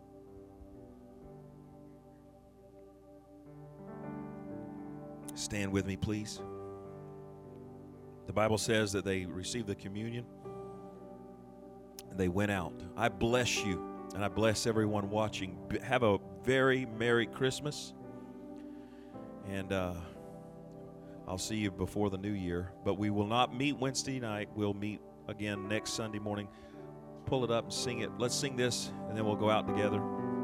Speaker 1: Stand with me, please. The Bible says that they received the communion and they went out. I bless you, and I bless everyone watching. Have a very Merry Christmas. And uh, I'll see you before the new year. But we will not meet Wednesday night. We'll meet again next Sunday morning. Pull it up and sing it. Let's sing this, and then we'll go out together.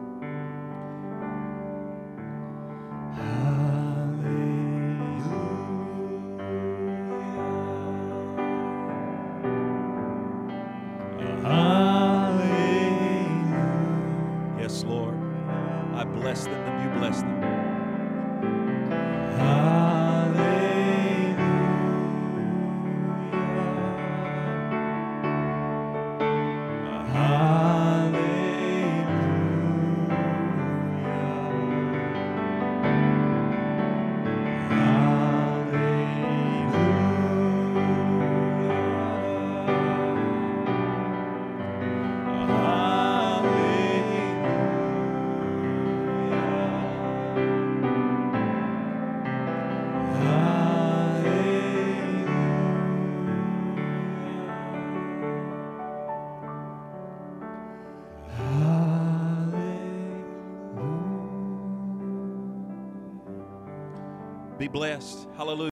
Speaker 1: Yes, Lord. I bless them and you bless them. Hallelujah. Be blessed. Hallelujah.